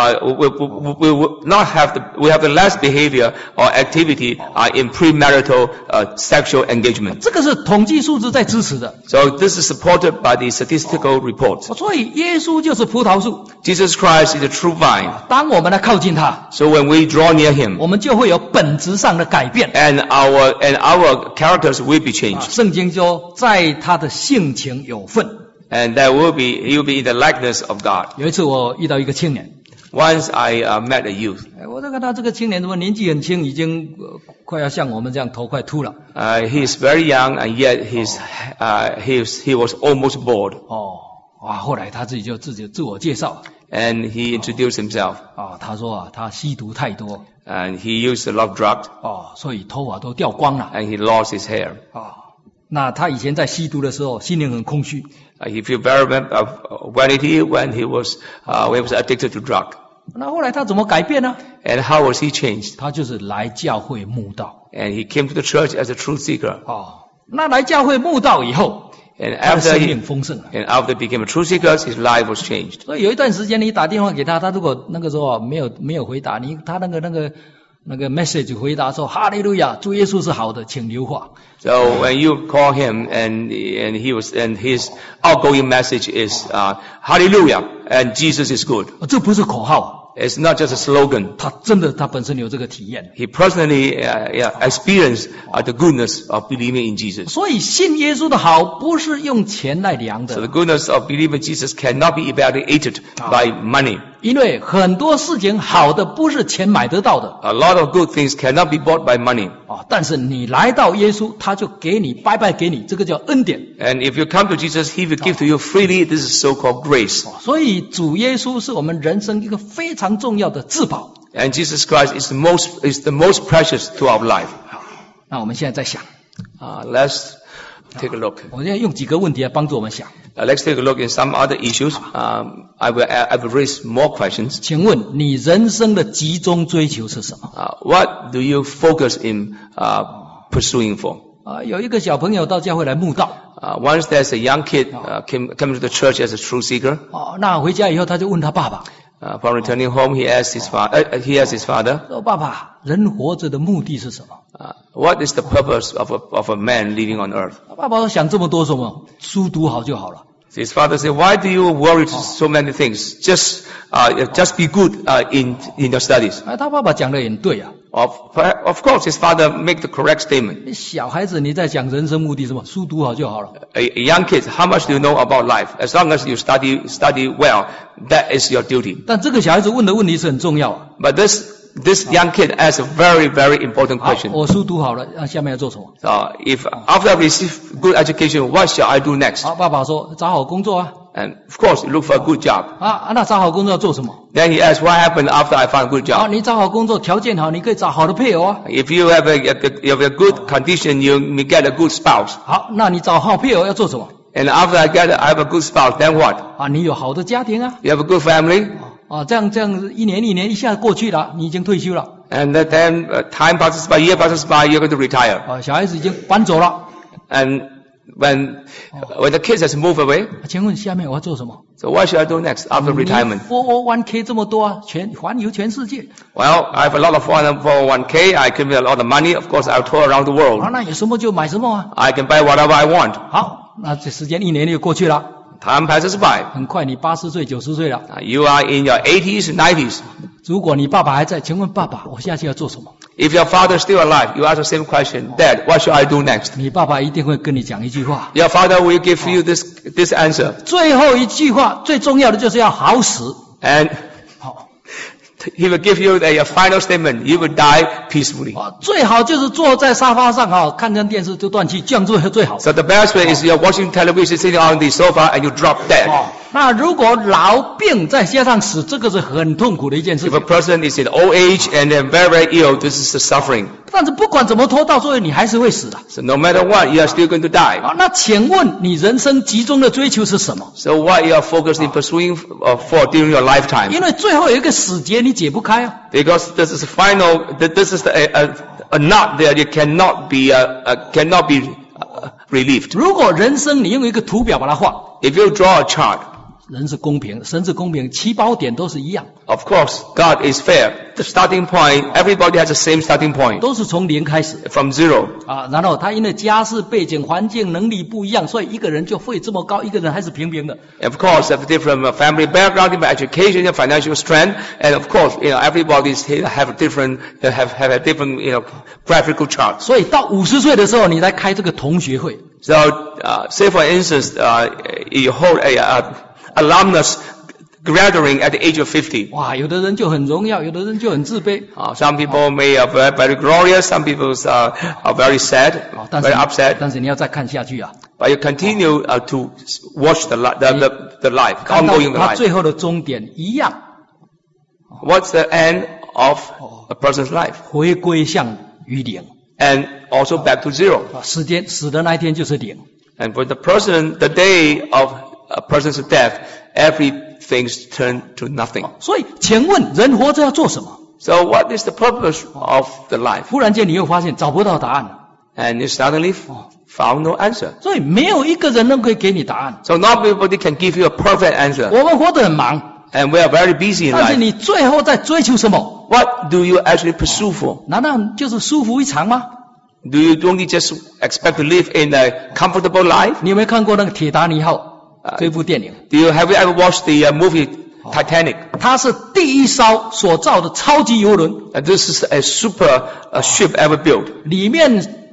we have the less behavior or activity in premarital sexual engagement. 这个是统计数字在支持的。 So this is supported by the statistical reports. 所以耶稣就是葡萄树， Jesus Christ is the true vine. 当我们来靠近他， So when we draw near Him, 我们就会有本质上的改变。 and our characters will be changed. 圣经说，在他的性情有份。 And he will be in the likeness of God. 有一次我遇到一个青年， Once I met a youth. 我在看他这个青年怎么年纪很轻，已经快要像我们这样头快秃了。 He is very young, and yet he was almost bald. 后来他自己自我介绍， And he introduced himself. 他说他吸毒太多， And he used a lot of drugs. 所以头发都掉光了。 And he lost his hair. 那他以前在吸毒的时候，心灵很空虚。 He felt very vanity when he was addicted to drug. 那后来他怎么改变呢？ And how was he changed? 他就是来教会慕道。 And he came to the church as a truth seeker. 那来教会慕道以后， And 他的 after 生命丰盛了。 he became a truth seeker, his life was changed. 所以有一段时间你打电话给他，他如果那个时候没有回答你，他那个 message 回答说哈利路亚，主耶稣是好的，请留话。 So when you call him and his outgoing message is Hallelujah and Jesus is good. 这不是口号， It's not just a slogan. 他本身有这个体验。 He personally experienced the goodness of believing in Jesus. 所以信耶稣的好不是用钱来量 So the 的， goodness of believing in Jesus cannot be evaluated by money. 因为很多事情好的不是钱买得到的。 A lot of good things cannot be bought by money. 但是你来到耶稣，他就给你白白给你，这个叫恩典。 And if you come to Jesus, He will give to you freely. This is so-called grace. 所以主耶稣是我们人生一个非常重要的至宝。 And Jesus Christ is the most precious to our life. 那我们现在在想， Let's take a look. 我现在用几个问题来帮助我们想。 Let's take a look in some other issues. I will raise more questions. 请问你人生的集中追求是什么？ What do you focus in pursuing for? 有一个小朋友到教会来慕道。 Once there's a young kid came to the church as a truth seeker. 那回家以后他就问他爸爸。 Upon returning home, he asked his father. 说爸爸，人活着的目的是什么？ What is the purpose of a man living on earth? 爸爸想这么多什么？书读好就好了。 His father said, "Why do you worry so many things? Just be good in your studies." 他爸爸讲的也对啊。 Of course, his father make the correct statement. 小孩子你在讲人生目的什么？书读好就好了。 A young kid, how much do you know about life? As long as you study well, that is your duty. 但这个小孩子问的问题是很重要啊。 But this young kid asks a very, very important question. 我书读好了，那下面要做什么？ If after I receive good education, what shall I do next? 爸爸说找好工作啊。 And of course, you look for a good job. 那找好工作要做什么？ Then he asks, what happened after I found a good job? 你找好工作，条件好，你可以找好的配偶啊。 If you have a good condition, you may get a good spouse. 好，那你找好配偶要做什么？ And after I have a good spouse, then what? 你有好的家庭啊。 You have a good family. 这样一年一下过去了，你已经退休了。 And then time passes by, year passes by, you're going to retire. 小孩子已经搬走了。 And when the kids has moved away, 请问下面我要做什么？ so what should I do next after retirement? 401k 这么多啊，环游全世界。 Well, I have a lot of 401k. I can make a lot of money. Of course, I'll tour around the world. 那有什么就买什么啊。 I can buy whatever I want. 好，那这时间一年就过去了。 Time passes by. 很快你80岁、90岁了。 You are in your 80s and 90s. 如果你爸爸还在，请问爸爸，我下去要做什么？ If your father is still alive, you ask the same question, Dad, what should I do next? 你爸爸一定会跟你讲一句话。 Your father will give you this answer. 最后一句话最重要的就是要好死。 And he will give you a final statement. You will die peacefully. 最好就是坐在沙发上看着电视就断气，这样做最好。 So the best way is you're watching television, sitting on the sofa, and you drop dead. 那如果老病再加上死，这个是很痛苦的一件事 If a 情。 person is in old age and they're very, very ill, this is the suffering. 但是不管怎么拖，到最后你还是会死的。 So no matter what, you are still going to die. 好，那请问你人生集中的追求是什么？ So what you are focused in pursuing for during your lifetime? 因为最后有一个死结，你解不开啊。 Because this is this is a knot that you cannot be relieved. 如果人生你用一个图表把它画， If you draw a chart, 人是公平的，神是公平，起跑点都是一样， of course, God is fair. The starting point, everybody has the same starting point 都是从零开始 from zero. 啊。然后他因为家世背景、环境、能力不一样，所以一个人就会这么高，一个人还是平平的。 Of course, have different family background, different education, and financial strength, and of course, everybody have a different graphical chart. 所以到50岁的时候，你来开这个同学会， So, say for instance, you hold a alumnus gathering at the age of 50. 哇，有的人就很荣耀，有的人就很自卑。 Some people may are very glorious, some people are very sad, 但是 very upset. 但是你要再看下去啊， But you continue to watch the life, 看到 ongoing 他 life. 最后的终点一样， What's the end of a person's life? 回归向于零 And also back to zero. 啊，时间死的那一天就是零。 And for the person, the day of a person's death, everything's turned to nothing. 所以，请问人活着要做什么？ So what is the purpose of the life? 忽然间你又发现找不到答案了， And you suddenly found no answer. 所以没有一个人能够以给你答案。 So not everybody can give you a perfect answer. 我们活得很忙， And we are very busy in 但是 life. 你最后在追求什么？ What do you actually pursue for? 难道就是舒服一场吗？ Do you only just expect to live in a comfortable life? 你有没有看过那个《铁达尼号》这部电影？ Have you ever watched the movie Titanic? 它是第一艘所造的超级游轮， And this is a super ship ever built. 里面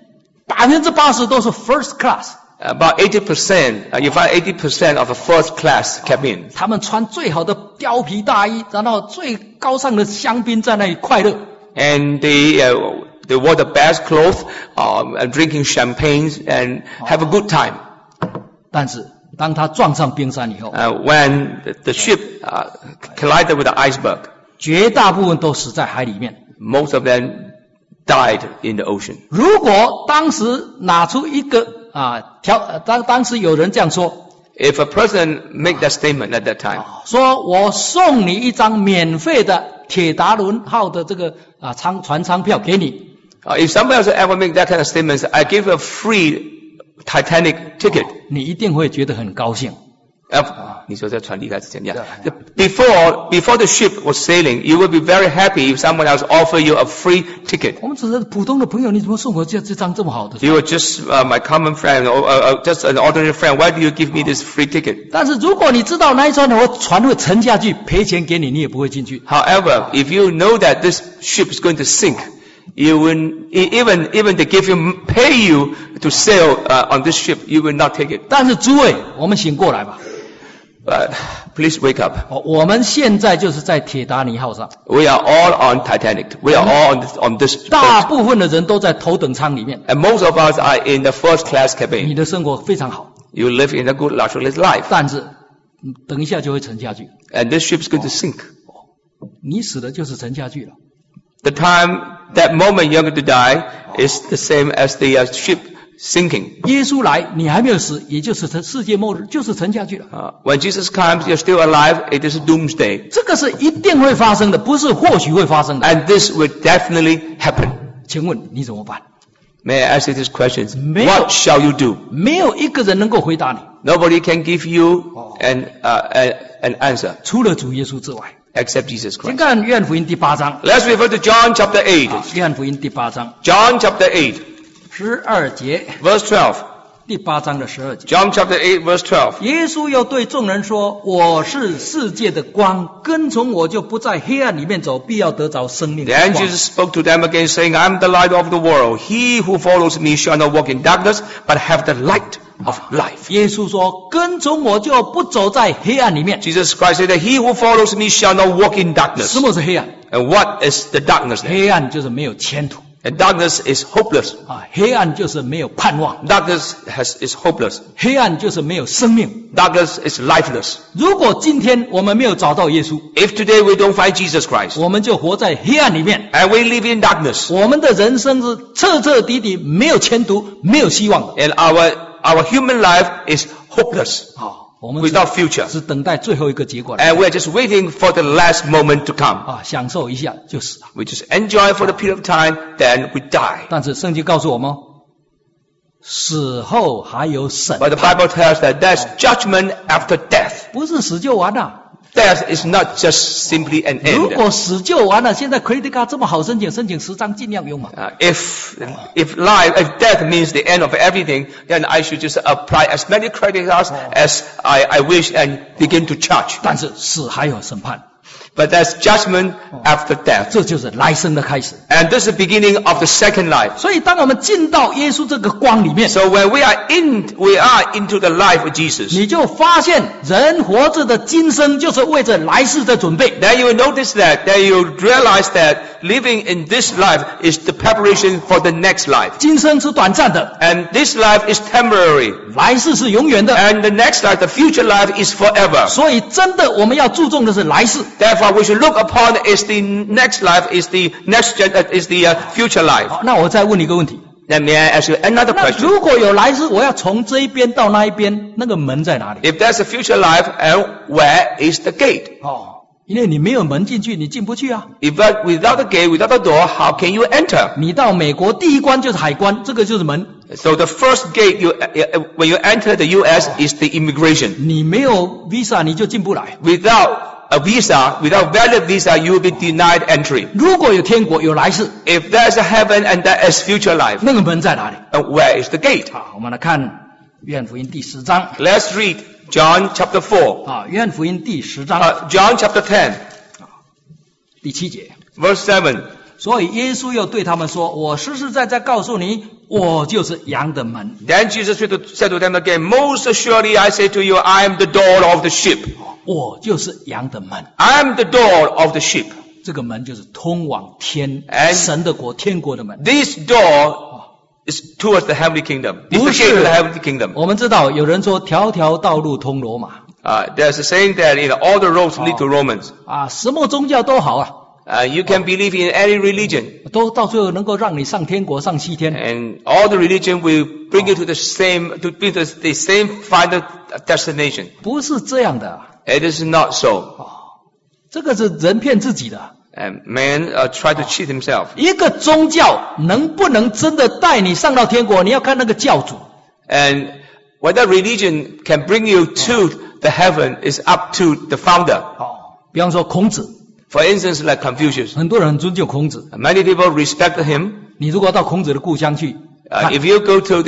80%都是 first class， About 80%, you find 80% of a first class cabin. 他们穿最好的貂皮大衣，然后最高尚的香槟在那里快乐。 And they wore the best clothes, and drinking champagne and have a good time. 但是当他撞上冰山以后， When the ship collided with the iceberg, 绝大部分都死在海里面。 most of them died in the ocean. 如果当时拿出一个当时有人这样说， If a person make that statement at that time, 说我送你一张免费的铁达伦号的这个船舱票给你， if somebody else ever make that kind of statement, I give you a free Titanic ticket. 你一定会觉得很高兴。 你说在船离开之前 yeah. Before the ship was sailing, you will be very happy if someone else offer you a free ticket. 我们只是普通的朋友，你怎么送我这张这么好的？ You are just my common friend, or just an ordinary friend. Why do you give me this free ticket? 但是如果你知道那一船会沉下去，赔钱给你，你也不会进去。 However, if you know that this ship is going to sink, you will even they pay you to sail on this ship, you will not take it. 但是诸位，我们醒过来吧。 Please wake up. 我们现在就是在铁达尼号上， We are all on Titanic. We are all on this 大 boat. 部分的人都在头等舱里面。 And most of us are in the first class 你 cabin. 的生活非常好， You live in a good luxurious life. 但是等一下就会沉下去。 And this ship is going to sink. 你死了就是沉下去了。 The time, that moment you're going to die is the same as the ship sinking. 耶稣来，你还没有死，也就是世界末日，就是沉下去了。 When Jesus comes, you're still alive, it is doomsday. 这个是一定会发生的，不是或许会发生的。 And this will definitely happen. 请问你怎么办？ May I ask you these questions? 没有。 What shall you do? 没有一个人能够回答你， Nobody can give you an answer 除了主耶稣之外。 except Jesus 请 Christ. 看约翰福音第8章， Let's refer to John chapter 8. 约翰福音第8章 John chapter 8, 12节， verse 12. 第8章的12节。 John chapter 8, verse 12. 耶稣又对众人说：“我是世界的光，跟从我就不在黑暗里面走，必要得着生命的 Then 光。 Jesus spoke to them again, saying, I am the light of the world. He who follows me shall not walk in darkness, but have the light of life. 耶稣说：“跟从我就不走在黑暗里面。 Jesus Christ said that he who follows me shall not walk in ” darkness. 什么是黑暗？ And what is the darkness then? 黑暗就是没有前途。 And darkness is hopeless. 啊，黑暗就是没有盼望， Darkness is hopeless. 黑暗就是没有生命。 Darkness is lifeless. 如果今天我们没有找到耶稣， If today we don't find Jesus Christ, 我们就活在黑暗里面， and we live in darkness, 我们的人生是彻彻底底没有前途、没有希望的。 and our human life is hopeless, 好，我们只 without future. 只等待最后一个结果来 And we're just waiting for the last moment to come. 啊，享受一下就死了。 We just enjoy for the period of time, then we die. 但是圣经告诉我们，死后还有审 But the 判， Bible tells that there's judgment after death. 不是死就完了。 Death is not just simply an 如 end. 果死就完了，现在 credit card 这么好申请10张尽量用嘛。 If death means the end of everything, then I should just apply as many credit cards as I wish and begin to charge. 但是死还有审判， But there's judgment after death. 这就是来生的开始。 And this is the beginning of the second life. 所以当我们进到耶稣这个光里面， So when we are into the life of Jesus, 你就发现人活着的今生就是为着来世的准备。 then you will notice then you realize that living in this life is the preparation for the next life. 今生是短暂的， And this life is temporary. 来世是永远的。 And the next life, the future life is forever. 所以真的我们要注重的是来世。 Therefore, we should look upon is the next life, is the future life. 好，那我再问你一个问题， Then may I ask you another 那 question? 如果有来世，我要从这一边到那一边，那个门在哪里？ If there's a future life, and where is the gate? 哦，因为你没有门进去，你进不去啊。 Without the gate, without the door, how can you enter? 你到美国第一关就是海关，这个就是门。 So the first gate when you enter the U.S. is the immigration. 你没有 visa 你就进不来。 Without a visa, without valid visa, you will be denied entry. 如果有天国有来世， If there's a heaven and there is future life, 那个门在哪里？ and where is the gate? 好，我们来看约翰福音第10章 Let's read John chapter 4. 啊，约翰福音第10章 John chapter 10, 第7节。 verse 7. 所以耶稣又对他们说：“我实实在在告诉你，我就是羊的门。 Then Jesus said to them again, Most assuredly I say to you, I am the door of the sheep. 我就是羊的门。 I am the door of the sheep. 这个门就是通往天 And 神的国、天国的门。 This door is towards the heavenly kingdom. It's 不 the 是 gate to the heavenly kingdom. 我们知道有人说条条道路通罗马 There's a saying that all the roads lead to Romans. 啊，什么宗教都好啊， You can believe in any religion, 都到最后能够让你上天国、上西天。 and all the religion will bring you to the same final destination. 不是这样的， It is not so. 这个是人骗自己的。 And man try to cheat himself. 一个宗教能不能真的带你上到天国，你要看那个教主。 And whether religion can bring you to the heaven is up to the founder. 比方说孔子， For instance, like Confucius. 很多人很尊敬孔子。 Many people respect him. 你如果到孔子的故乡去，看 If you go to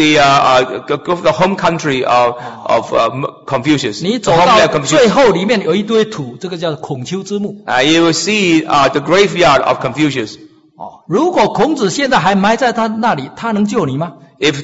the home country of Confucius, 你 the 走 homeland 到 of 最 Confucius, 后里面有一堆土，这个叫孔丘之墓。 you will see the graveyard of Confucius. 如果孔子现在还埋在他那里，他能救你吗？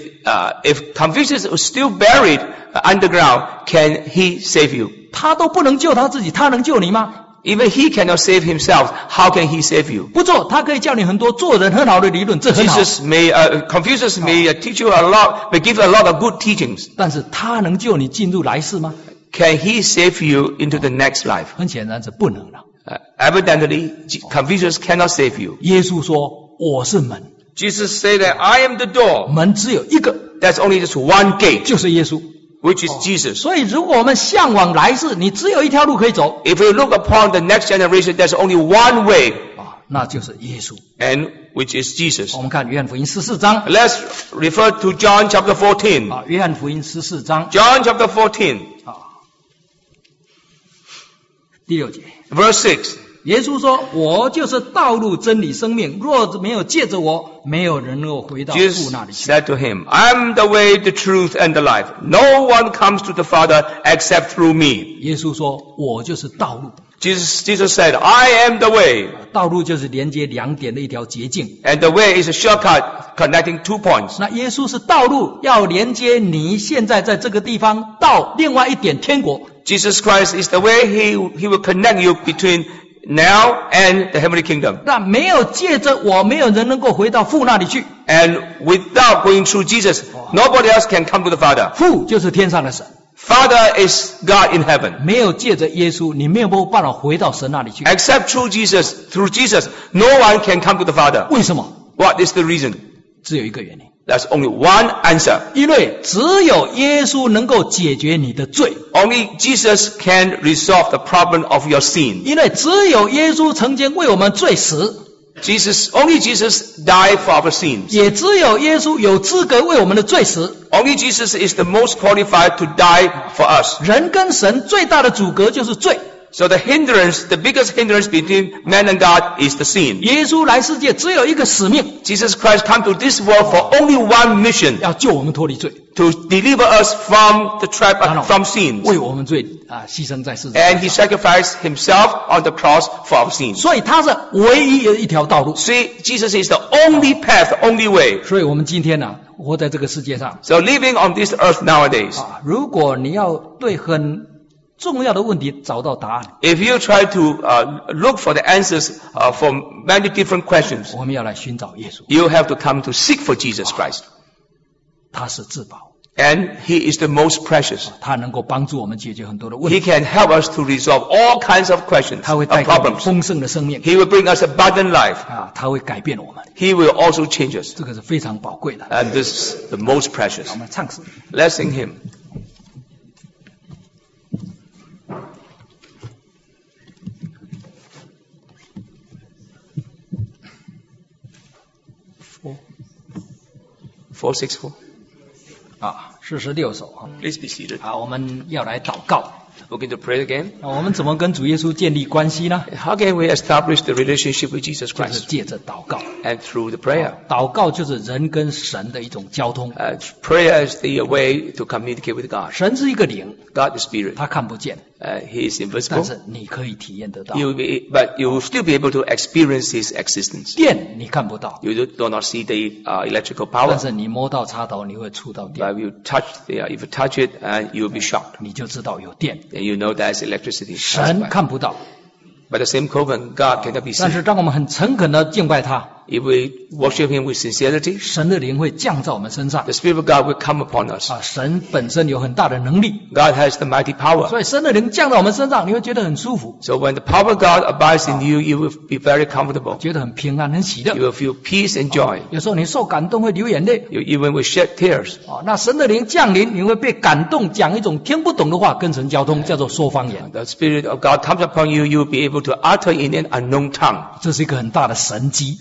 If Confucius was still buried underground, can he save you? 他都不能救他自己，他能救你吗？ Even he cannot save himself. How can he save you? 不错，他可以教你很多做人很好的理论，这很好。 Confucius may teach you a lot, may give you a lot of good teachings. 但是他能救你进入来世吗？ Can he save you into the next life? 很显然是不能的。 Evidently, Confucius cannot save you. 耶稣说：“我是门， Jesus said that I am the door. 门只有一个， There's only just one gate, 就是耶稣。 which is Jesus. 所以，如果我们向往来世，你只有一条路可以走 If you look upon the next generation, there's only one way, 那就是耶稣。 and which is Jesus. 我们看约翰福音14章 Let's refer to John chapter 14. 约翰福音14章 John chapter 14, 第6节， verse 6. 耶稣说：“我就是道路、真理、生命，若没有借着我，没有人能够回到父 Jesus 那里去。” said to him, I am the way, the truth, and the life. No one comes to the Father except through me. 耶稣说：“我就是道路。 Jesus said, I am the way. ” 道路就是连接两点的一条捷径。 And the way is a shortcut connecting 2 points. 那耶稣是道路，要连接你现在在这个地方到另外一点天国。 Jesus Christ is the way. He will connect you between now and the heavenly kingdom. 那没有借着我，没有人能够回到父那里去。 And without going through Jesus, nobody else can come to the Father. 父就是天上的神， Father is God in heaven. 没有借着耶稣，你没有办法回到神那里去。 Except through Jesus, no one can come to the Father. 为什么？ What is the reason? 只有一个原因， There's only one answer. 因为只有耶稣能够解决你的罪， Only Jesus can resolve the problem of your sin. 因为只有耶稣曾经为我们罪死， Only Jesus died for our sins. 也只有耶稣有资格为我们的罪死。 Only Jesus is the most qualified to die for us. 人跟神最大的阻隔就是罪。 So the biggest hindrance between man and God is the sin. 耶稣来世界只有一个使命， Jesus Christ came to this world for only one mission, 要救我们脱离罪， to deliver us from the trap from sins. 为我们罪牺牲在十字架 And he 上。 sacrificed himself on the cross for our sins. 所以他是唯一的一条道路。 See, Jesus is the only path, the only way. 所以我们今天呢，活在这个世界上 So living on this earth nowadays, 如果你要对很重要的问题找到答案， if you try to look for the answers for many different questions, 我们要来寻找耶稣， you have to come to seek for Jesus Christ. 他是至宝， And he is the most precious. 他能够帮助我们解决很多的问 He 题， can help us to resolve all kinds of questions, 他会 of 带给我们 problems. 丰盛的生命 He will bring us abundant life. 他会改变我们， He will also change us. 这个是非常宝贵的。 And this is the most precious. 我们唱诗。 Let's sing him. Four, 464. 46首啊。 Please be seated. 我们要来祷告。 We're going to pray again. 我们怎么跟主耶稣建立关系呢？ How can we establish the relationship with Jesus 就是 Christ? 借着祷告。 And through the prayer. 祷告就是人跟神的一种交通。 Prayer is the way to communicate with God. 神是一个灵， God is spirit. 他看不见， He is 但 invisible. 是你可以体验得到。 But you will still be able to experience His existence. 电你看不到， You do not see the electrical 但 power. 是你摸到插头，你会触到电， But if you touch it, you will be shocked. 你就知道有电。 And you know there's electricity. 神看不到， But the same token, God cannot be 但 seen. 是当我们很诚恳的敬拜他， If we worship Him with sincerity, 神的灵会降在我们身上 the。Spirit of God will come upon us. 神本身有很大的能力， God has the mighty power. 所以神的灵降在我们身上，你会觉得很舒服， So when the power of God abides in you, you will be very comfortable. 觉得很平安、很喜乐。 You will feel peace and joy. 有时候你受感动会流眼泪。 You even will shed tears. 那神的灵降临，你会被感动，讲一种听不懂的话，跟神交通，叫做说方言。 The Spirit of God comes upon you, you will be able to utter in an unknown tongue. 这是一个很大的神迹。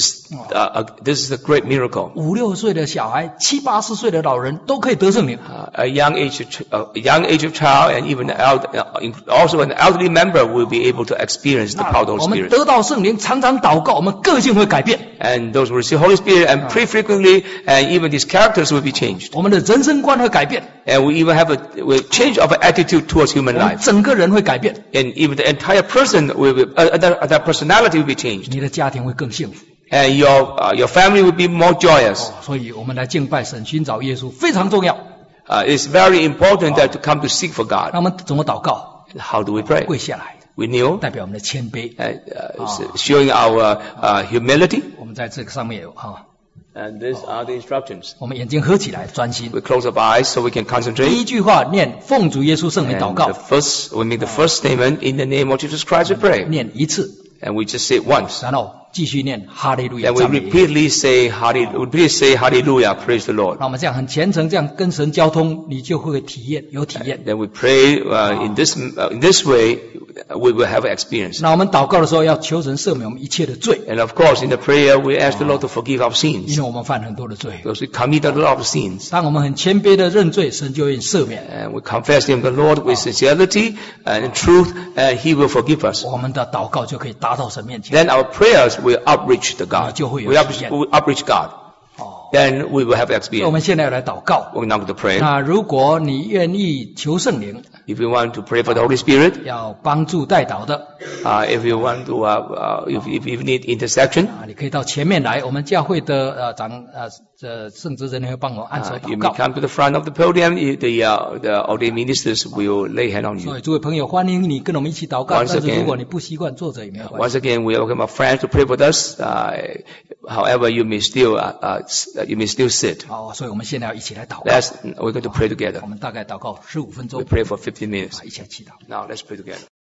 This is a great miracle. 5、6岁的小孩，7、80岁的老人都可以得圣灵。 A young age of child and even also an elderly member will be able to experience the power of the 我 Holy 们 Spirit. 得到圣灵，常常祷告，我们个性会改变， And those who receive Holy Spirit and pray frequently, and even these characters will be changed. 我们的人生观会改变， And we even have a change of attitude towards 我 human 们 life. 整个人会改变， And even the entire person will be, their personality will be changed. 你的家庭会更幸福。 And your family will be more joyous. 所以我们来敬拜神，寻找耶稣非常重要。 It's very important that to come to seek for 那 God. 我们怎么祷告？ How do we pray? 跪下来， We kneel, 代表我们的谦卑。 showing our humility. 我们在这个上面有哈， And these are the instructions. 我们眼睛合起来，专心。 We close our eyes so we can 第 concentrate. 一句话念奉主耶稣圣名祷 And 告， we make the first statement in the name of Jesus Christ. We pray, 念一次， and we just say it once. 然后继续念哈利路亚 Then we 赞美耶稣。 repeatedly say Hallelujah, praise the Lord. 那我们这样很虔诚，这样跟神交通，你就会有体验。 Then we pray in this way, we will have experience. 那我们祷告的时候，要求神赦免我们一切的罪， And of course, in the prayer, we ask the Lord to forgive our 因 sins 为我们犯很多的罪。 because we commit a lot of sins. 当我们很谦卑的认罪，神就愿意赦免 And we confess Him, the Lord, with sincerity and truth, and He will forgive us. 我们的祷告就可以达到神面前。 Then our prayers will outreach the God. 就会有 We 体验。 outreach God. then we will have 所以我们 experience. 现在要来祷告。 We're now going to pray. 那如果你愿意求圣灵， If you want to pray for the Holy Spirit, 要帮助代祷的 if you want to, if you need intercession, 你可以到前面来，我们教会的圣职人员会帮我按手 you 祷 may 告。 come to the front of the podium. The ordained ministers will lay hand on 所 you. 以诸位朋友，欢迎你跟我们一起祷告。 Once 但是 again- 如果你不习惯坐着也没有关 Once 系。 again, we welcome our friends to pray with us. However, you may still sit. 好，所以我们现在要一起来祷告。 We're going to pray together. 我们大概祷告15分钟 We，pray for 15 minutes. 一起来祈祷。 Now let's pray together.